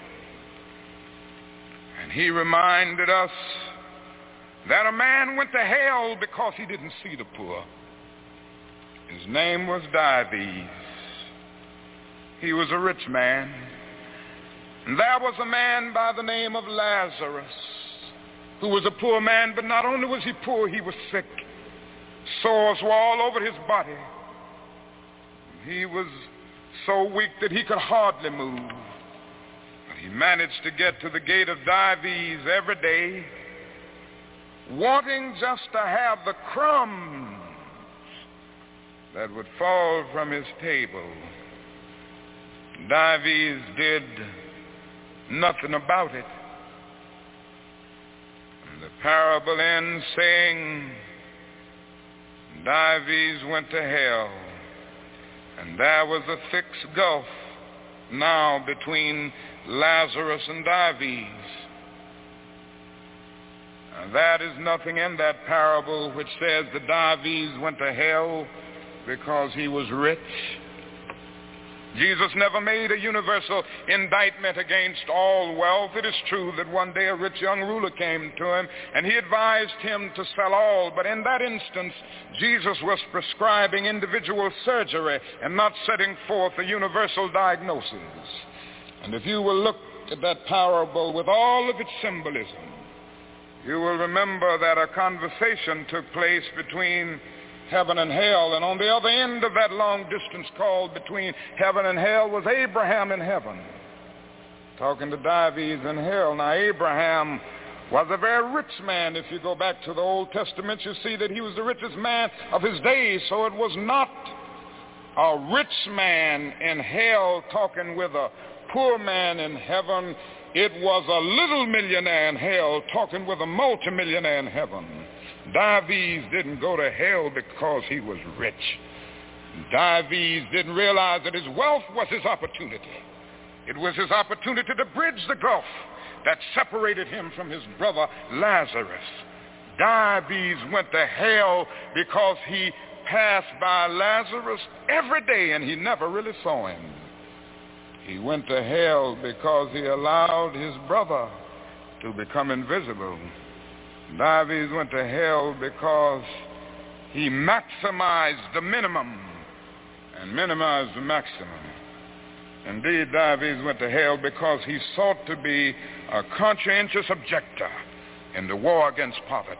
and he reminded us that a man went to hell because he didn't see the poor. His name was Dives. He was a rich man. And there was a man by the name of Lazarus who was a poor man, but not only was he poor, he was sick. Sores were all over his body. He was so weak that he could hardly move. But he managed to get to the gate of Dives every day, wanting just to have the crumbs that would fall from his table. Dives did nothing about it. And the parable ends saying, Dives went to hell, and there was a thick gulf now between Lazarus and Dives. That is nothing in that parable which says that Dives went to hell because he was rich. Jesus never made a universal indictment against all wealth. It is true that one day a rich young ruler came to him and he advised him to sell all, but in that instance Jesus was prescribing individual surgery and not setting forth a universal diagnosis. And if you will look at that parable with all of its symbolism, you will remember that a conversation took place between heaven and hell, and on the other end of that long distance call between heaven and hell was Abraham in heaven, talking to Dives in hell. Now, Abraham was a very rich man. If you go back to the Old Testament, you see that he was the richest man of his days, so it was not a rich man in hell talking with a poor man in heaven. It was a little millionaire in hell talking with a multimillionaire in heaven. Dives didn't go to hell because he was rich. Dives didn't realize that his wealth was his opportunity. It was his opportunity to bridge the gulf that separated him from his brother Lazarus. Dives went to hell because he passed by Lazarus every day and he never really saw him. He went to hell because he allowed his brother to become invisible. Dives went to hell because he maximized the minimum and minimized the maximum. Indeed, Dives went to hell because he sought to be a conscientious objector in the war against poverty.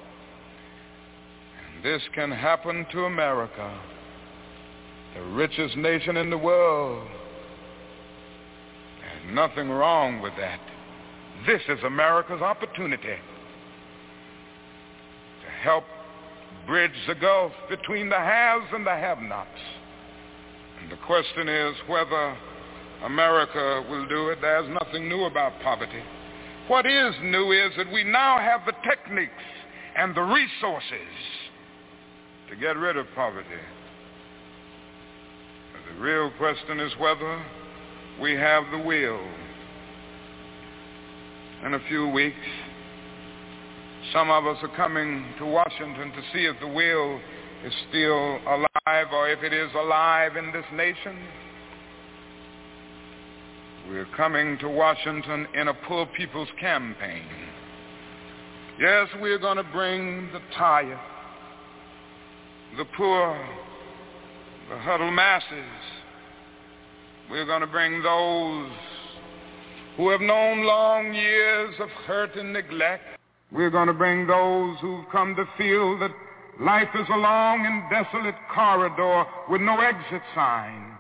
And this can happen to America, the richest nation in the world. There's nothing wrong with that. This is America's opportunity help bridge the gulf between the haves and the have-nots. And the question is whether America will do it. There's nothing new about poverty. What is new is that we now have the techniques and the resources to get rid of poverty. But the real question is whether we have the will. In a few weeks, some of us are coming to Washington to see if the will is still alive or if it is alive in this nation. We're coming to Washington in a poor people's campaign. Yes, we're going to bring the tired, the poor, the huddled masses. We're going to bring those who have known long years of hurt and neglect. We're going to bring those who've come to feel that life is a long and desolate corridor with no exit sign.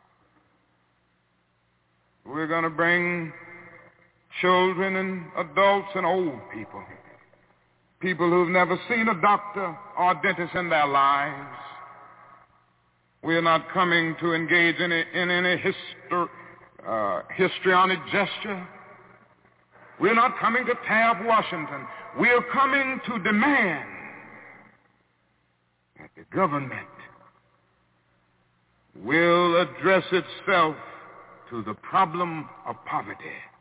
We're going to bring children and adults and old people, people who've never seen a doctor or a dentist in their lives. We're not coming to engage in any histrionic gesture. We're not coming to tear up Washington. We're coming to demand that the government will address itself to the problem of poverty.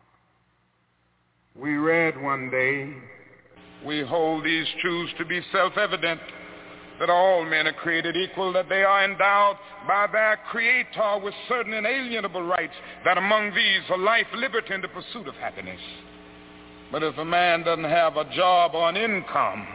We read one day, we hold these truths to be self-evident, that all men are created equal, that they are endowed by their Creator with certain inalienable rights, that among these are life, liberty, and the pursuit of happiness. But if a man doesn't have a job or an income,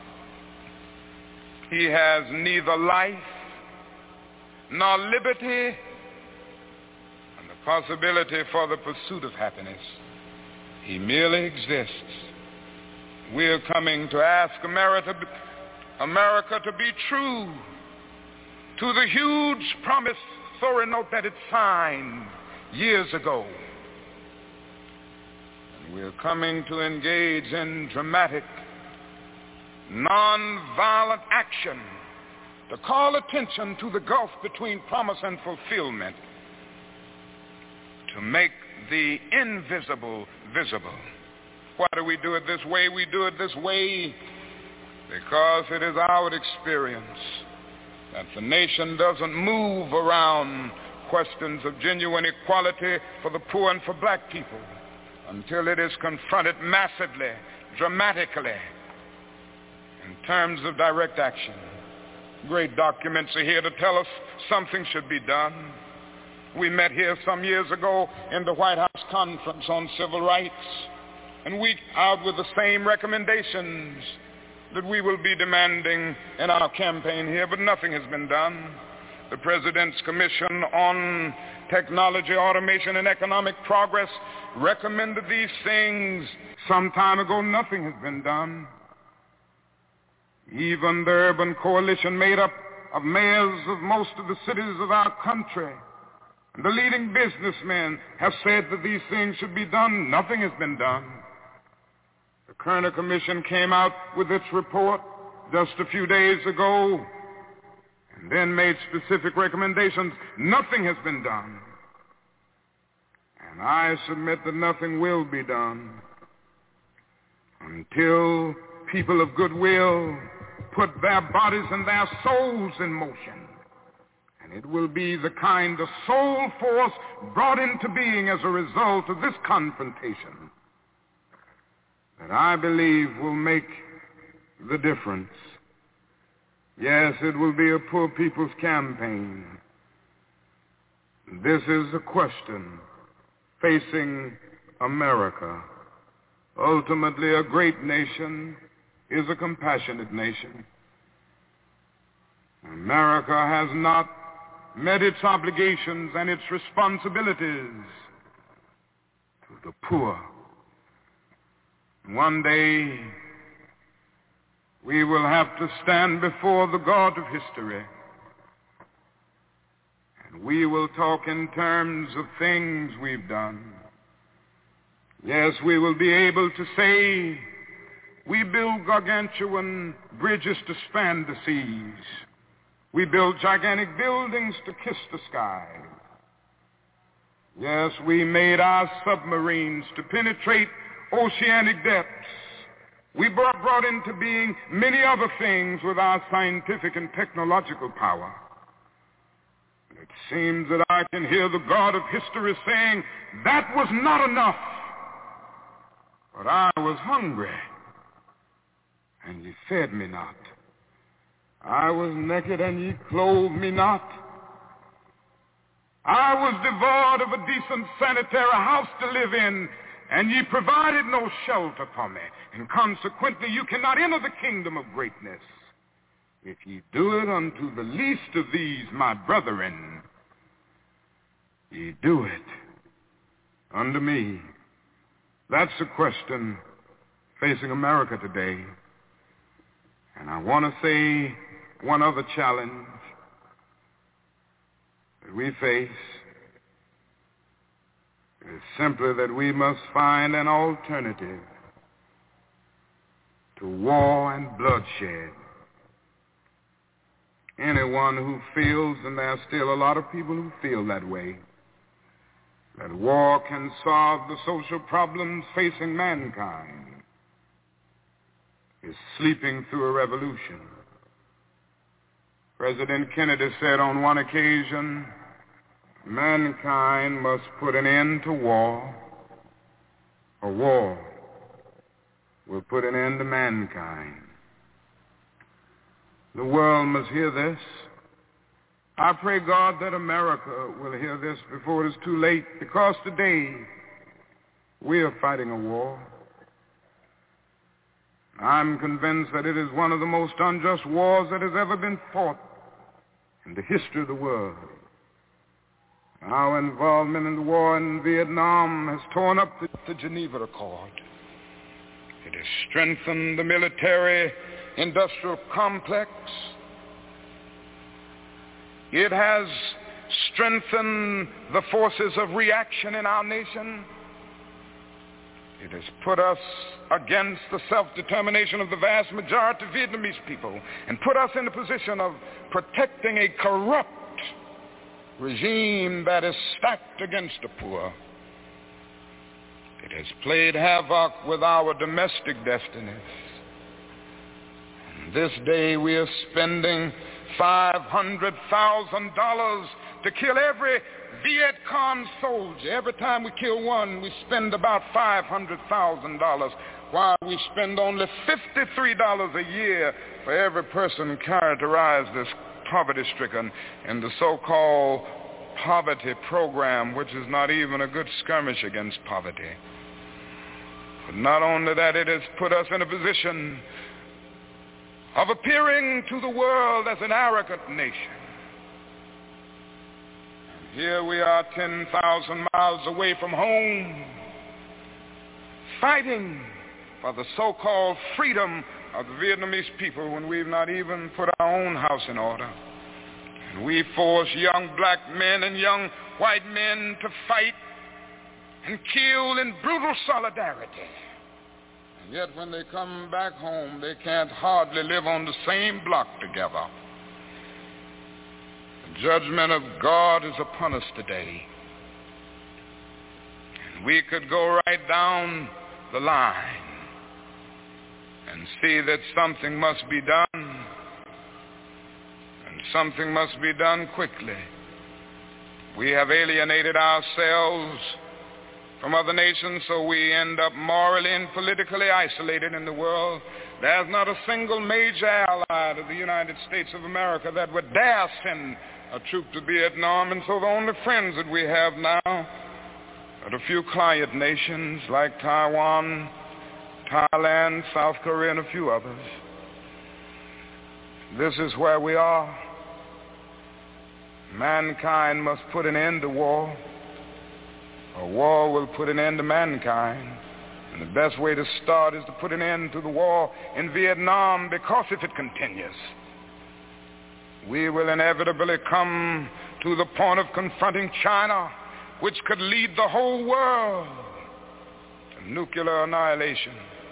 he has neither life, nor liberty, possibility for the pursuit of happiness. He merely exists. We're coming to ask America to be true to the huge promissory note that it signed years ago. And we're coming to engage in dramatic, non-violent action to call attention to the gulf between promise and fulfillment, to make the invisible visible. Why do we do it this way? We do it this way because it is our experience that the nation doesn't move around questions of genuine equality for the poor and for black people until it is confronted massively, dramatically, in terms of direct action. Great documents are here to tell us something should be done. We met here some years ago in the White House Conference on Civil Rights, and we out with the same recommendations that we will be demanding in our campaign here, but nothing has been done. The President's Commission on Technology, Automation, and Economic Progress recommended these things some time ago. Nothing has been done. Even the urban coalition made up of mayors of most of the cities of our country and the leading businessmen have said that these things should be done. Nothing has been done. The Kerner Commission came out with its report just a few days ago and then made specific recommendations. Nothing has been done. And I submit that nothing will be done until people of goodwill put their bodies and their souls in motion. And it will be the kind of soul force brought into being as a result of this confrontation that I believe will make the difference. Yes, it will be a poor people's campaign. This is a question facing America. Ultimately, a great nation is a compassionate nation. America has not met its obligations and its responsibilities to the poor. One day, we will have to stand before the God of history, and we will talk in terms of things we've done. Yes, we will be able to say, we build gargantuan bridges to span the seas. We build gigantic buildings to kiss the sky. Yes, we made our submarines to penetrate oceanic depths. We brought into being many other things with our scientific and technological power. It seems that I can hear the God of history saying, that was not enough, but I was hungry, and ye fed me not. I was naked, and ye clothed me not. I was devoid of a decent sanitary house to live in, and ye provided no shelter for me. And consequently, you cannot enter the kingdom of greatness if ye do it unto the least of these, my brethren. Ye do it unto me. That's the question facing America today. And I want to say one other challenge that we face is simply that we must find an alternative to war and bloodshed. Anyone who feels, and there are still a lot of people who feel that way, that war can solve the social problems facing mankind, is sleeping through a revolution. President Kennedy said on one occasion, mankind must put an end to war, or war will put an end to mankind. The world must hear this. I pray God that America will hear this before it is too late, because today we are fighting a war. I'm convinced that it is one of the most unjust wars that has ever been fought in the history of the world. Our involvement in the war in Vietnam has torn up the Geneva Accord. It has strengthened the military-industrial complex. It has strengthened the forces of reaction in our nation. It has put us against the self-determination of the vast majority of Vietnamese people and put us in the position of protecting a corrupt regime that is stacked against the poor. It has played havoc with our domestic destinies. And this day we are spending $500,000 to kill every Viet Cong soldier. Every time we kill one, we spend about $500,000, while we spend only $53 a year for every person characterized as poverty-stricken in the so-called poverty program, which is not even a good skirmish against poverty. But not only that, it has put us in a position of appearing to the world as an arrogant nation. And here we are 10,000 miles away from home, fighting for the so-called freedom of the Vietnamese people when we've not even put our own house in order. And we force young black men and young white men to fight and kill in brutal solidarity. And yet when they come back home, they can't hardly live on the same block together. The judgment of God is upon us today. And we could go right down the line and see that something must be done, and something must be done quickly. We have alienated ourselves from other nations, so we end up morally and politically isolated in the world. There's not a single major ally of the United States of America that would dare send a troop to Vietnam, and so the only friends that we have now are a few client nations like Taiwan, Thailand, South Korea, and a few others. This is where we are. Mankind must put an end to war, or war will put an end to mankind. And the best way to start is to put an end to the war in Vietnam, because if it continues, we will inevitably come to the point of confronting China, which could lead the whole world to nuclear annihilation.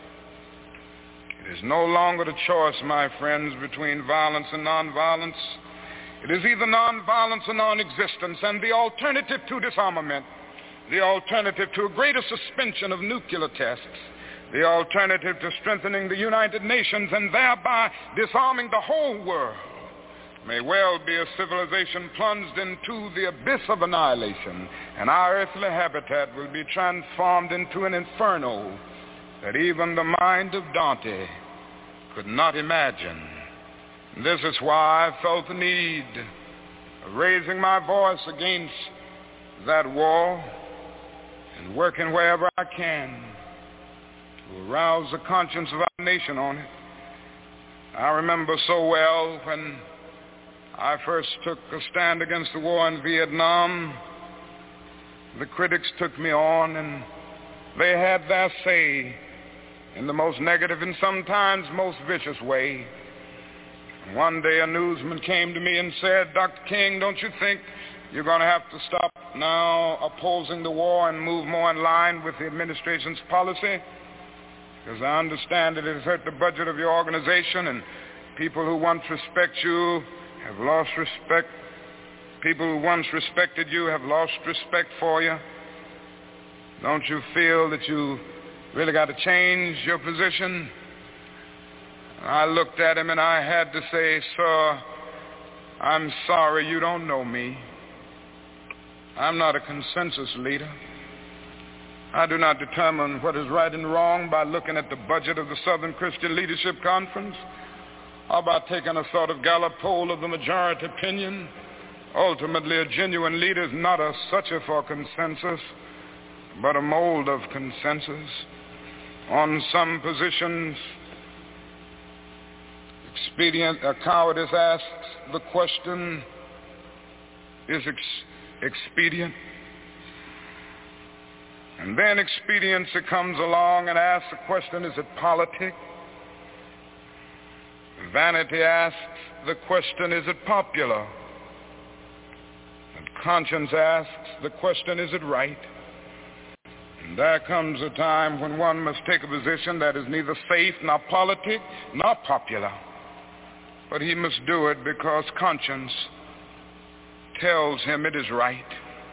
It is no longer the choice, my friends, between violence and nonviolence. It is either nonviolence or non-existence, and the alternative to disarmament, the alternative to a greater suspension of nuclear tests, the alternative to strengthening the United Nations and thereby disarming the whole world, may well be a civilization plunged into the abyss of annihilation, and our earthly habitat will be transformed into an inferno that even the mind of Dante could not imagine. This is why I felt the need of raising my voice against that war and working wherever I can to arouse the conscience of our nation on it. I remember so well when I first took a stand against the war in Vietnam, the critics took me on and they had their say in the most negative and sometimes most vicious way. And one day a newsman came to me and said, "Dr. King, don't you think you're going to have to stop now opposing the war and move more in line with the administration's policy? Because I understand that it has hurt the budget of your organization, and people who once respect you have lost respect. People who once respected you have lost respect for you. Don't you feel that you really got to change your position?" I looked at him and I had to say, "Sir, I'm sorry, you don't know me. I'm not a consensus leader. I do not determine what is right and wrong by looking at the budget of the Southern Christian Leadership Conference or by taking a sort of Gallup poll of the majority opinion. Ultimately, a genuine leader is not a searcher for consensus, but a mold of consensus. On some positions, cowardice asks the question, is expedient. And then expediency comes along and asks the question, is it politic? Vanity asks the question, is it popular? And conscience asks the question, is it right? And there comes a time when one must take a position that is neither safe, nor politic, nor popular. But he must do it because conscience tells him it is right.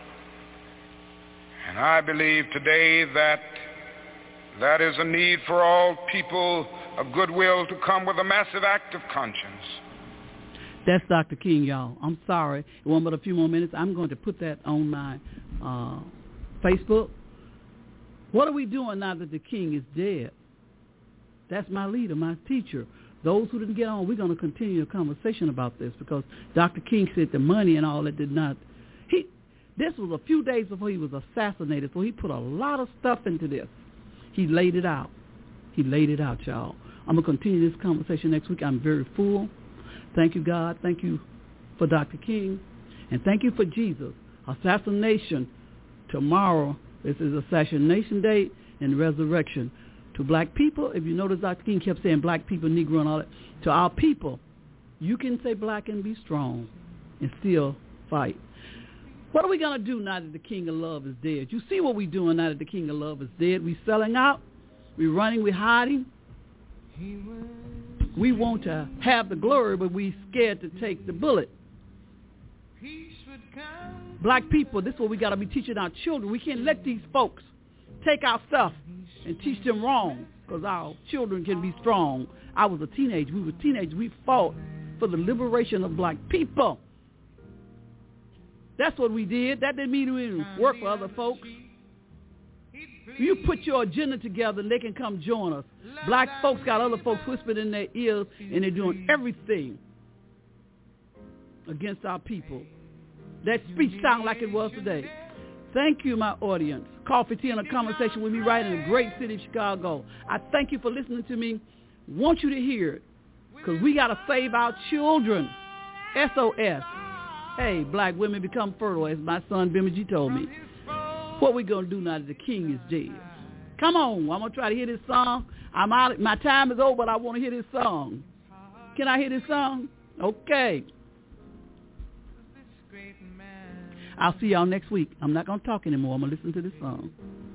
And I believe today that that is a need for all people of goodwill to come with a massive act of conscience. That's Dr. King, y'all. I'm sorry. One but a few more minutes. I'm going to put that on my Facebook. What are we doing now that the King is dead? That's my leader, my teacher. Those who didn't get on, we're going to continue a conversation about this because Dr. King said the money and all that did not. This was a few days before he was assassinated, so he put a lot of stuff into this. He laid it out. He laid it out, y'all. I'm going to continue this conversation next week. I'm very full. Thank you, God. Thank you for Dr. King. And thank you for Jesus. Assassination tomorrow. This is Assassination Day and Resurrection. To black people, if you notice Dr. King kept saying black people, Negro and all that. To our people, you can say black and be strong and still fight. What are we going to do now that the King of Love is dead? You see what we're doing now that the King of Love is dead. We're selling out. We're running. We're hiding. We want to have the glory, but we're scared to take the bullet. Black people, this is what we got to be teaching our children. We can't let these folks take our stuff and teach them wrong because our children can be strong. I was a teenager. We were teenagers. We fought for the liberation of black people. That's what we did. That didn't mean we didn't work for other folks. You put your agenda together and they can come join us. Black folks got other folks whispered in their ears and they're doing everything against our people. That speech sounds like it was today. Thank you, my audience. Coffee, tea, and a conversation with me right in the great city of Chicago. I thank you for listening to me. Want you to hear it because we got to save our children. SOS. Hey, black women become fertile, as my son Bimiji told me. What we going to do now that the King is dead? Come on, I'm going to try to hear this song. I'm out. My time is over, but I want to hear this song. Can I hear this song? Okay. I'll see y'all next week. I'm not going to talk anymore. I'm going to listen to this song.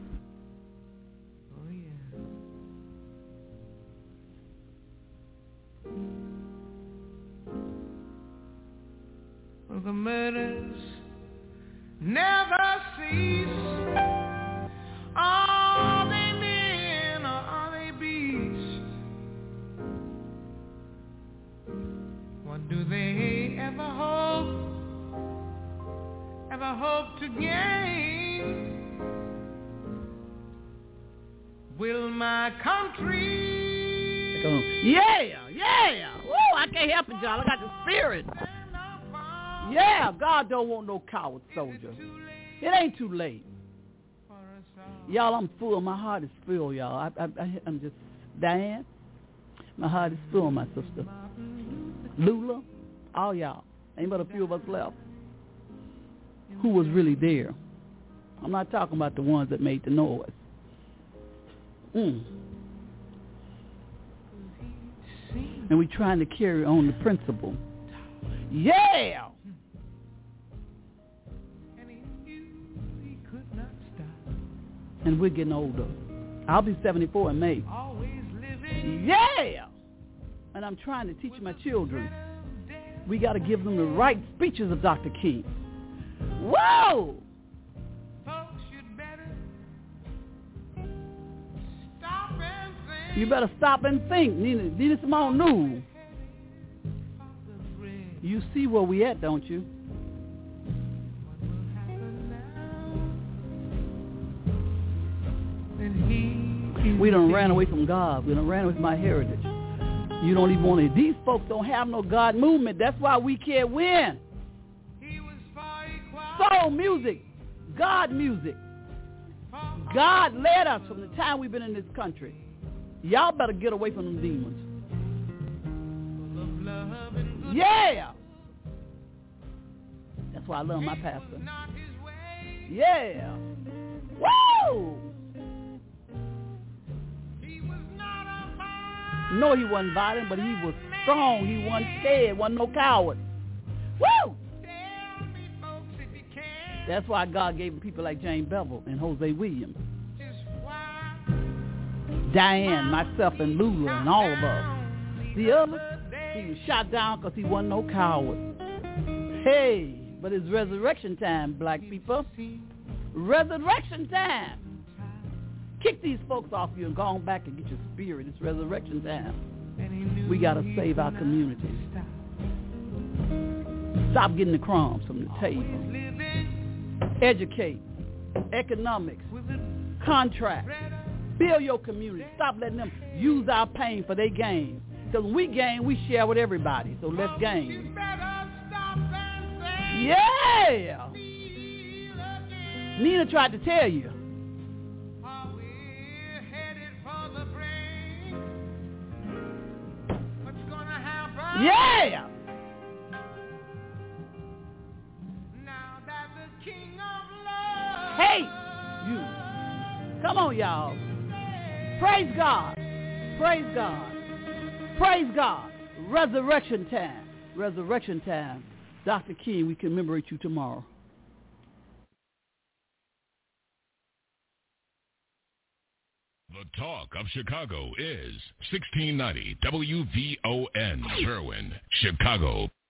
The murders never cease. Are they men or are they beasts? What do they ever hope to gain? Will my country? Yeah. Woo, I can't help it, y'all. I got the spirit. Yeah, God don't want no coward soldier. It ain't too late. Y'all, I'm full. My heart is full, y'all. I'm just, Diane, my heart is full, my sister. Lula, all y'all. Ain't but a few of us left. Who was really there? I'm not talking about the ones that made the noise. And we're trying to carry on the principle. Yeah! And we're getting older. I'll be 74 in May. Yeah! And I'm trying to teach my children. We got to give them the right speeches of Dr. King. Whoa! You better stop and think. Nina Simone knew. You see where we at, don't you? We done ran away from God. We done ran away from my heritage. You don't even want to. These folks don't have no God movement. That's why we can't win. Soul music. God music. God led us from the time we've been in this country. Y'all better get away from them demons. Yeah. That's why I love my pastor. Yeah. Woo! No, he wasn't violent, but he was strong. He wasn't scared. Wasn't no coward. Woo! That's why God gave him people like Jane Bevel and Jose Williams. Diane, myself, and Lula, and all of us. The other, he was shot down because he wasn't no coward. Hey, but it's resurrection time, black people. Resurrection time. Kick these folks off you and go on back and get your spirit. It's resurrection time. We got to save our communities. Stop getting the crumbs from the table. Educate. Economics. Contract. Build your community. Stop letting them use our pain for their gain. Because when we gain, we share with everybody. So let's gain. Yeah! Nina tried to tell you. Yeah! Hey! You. Come on, y'all. Praise God. Praise God. Praise God. Resurrection time. Resurrection time. Dr. King, we commemorate you tomorrow. The Talk of Chicago is 1690 WVON, Berwyn, Chicago.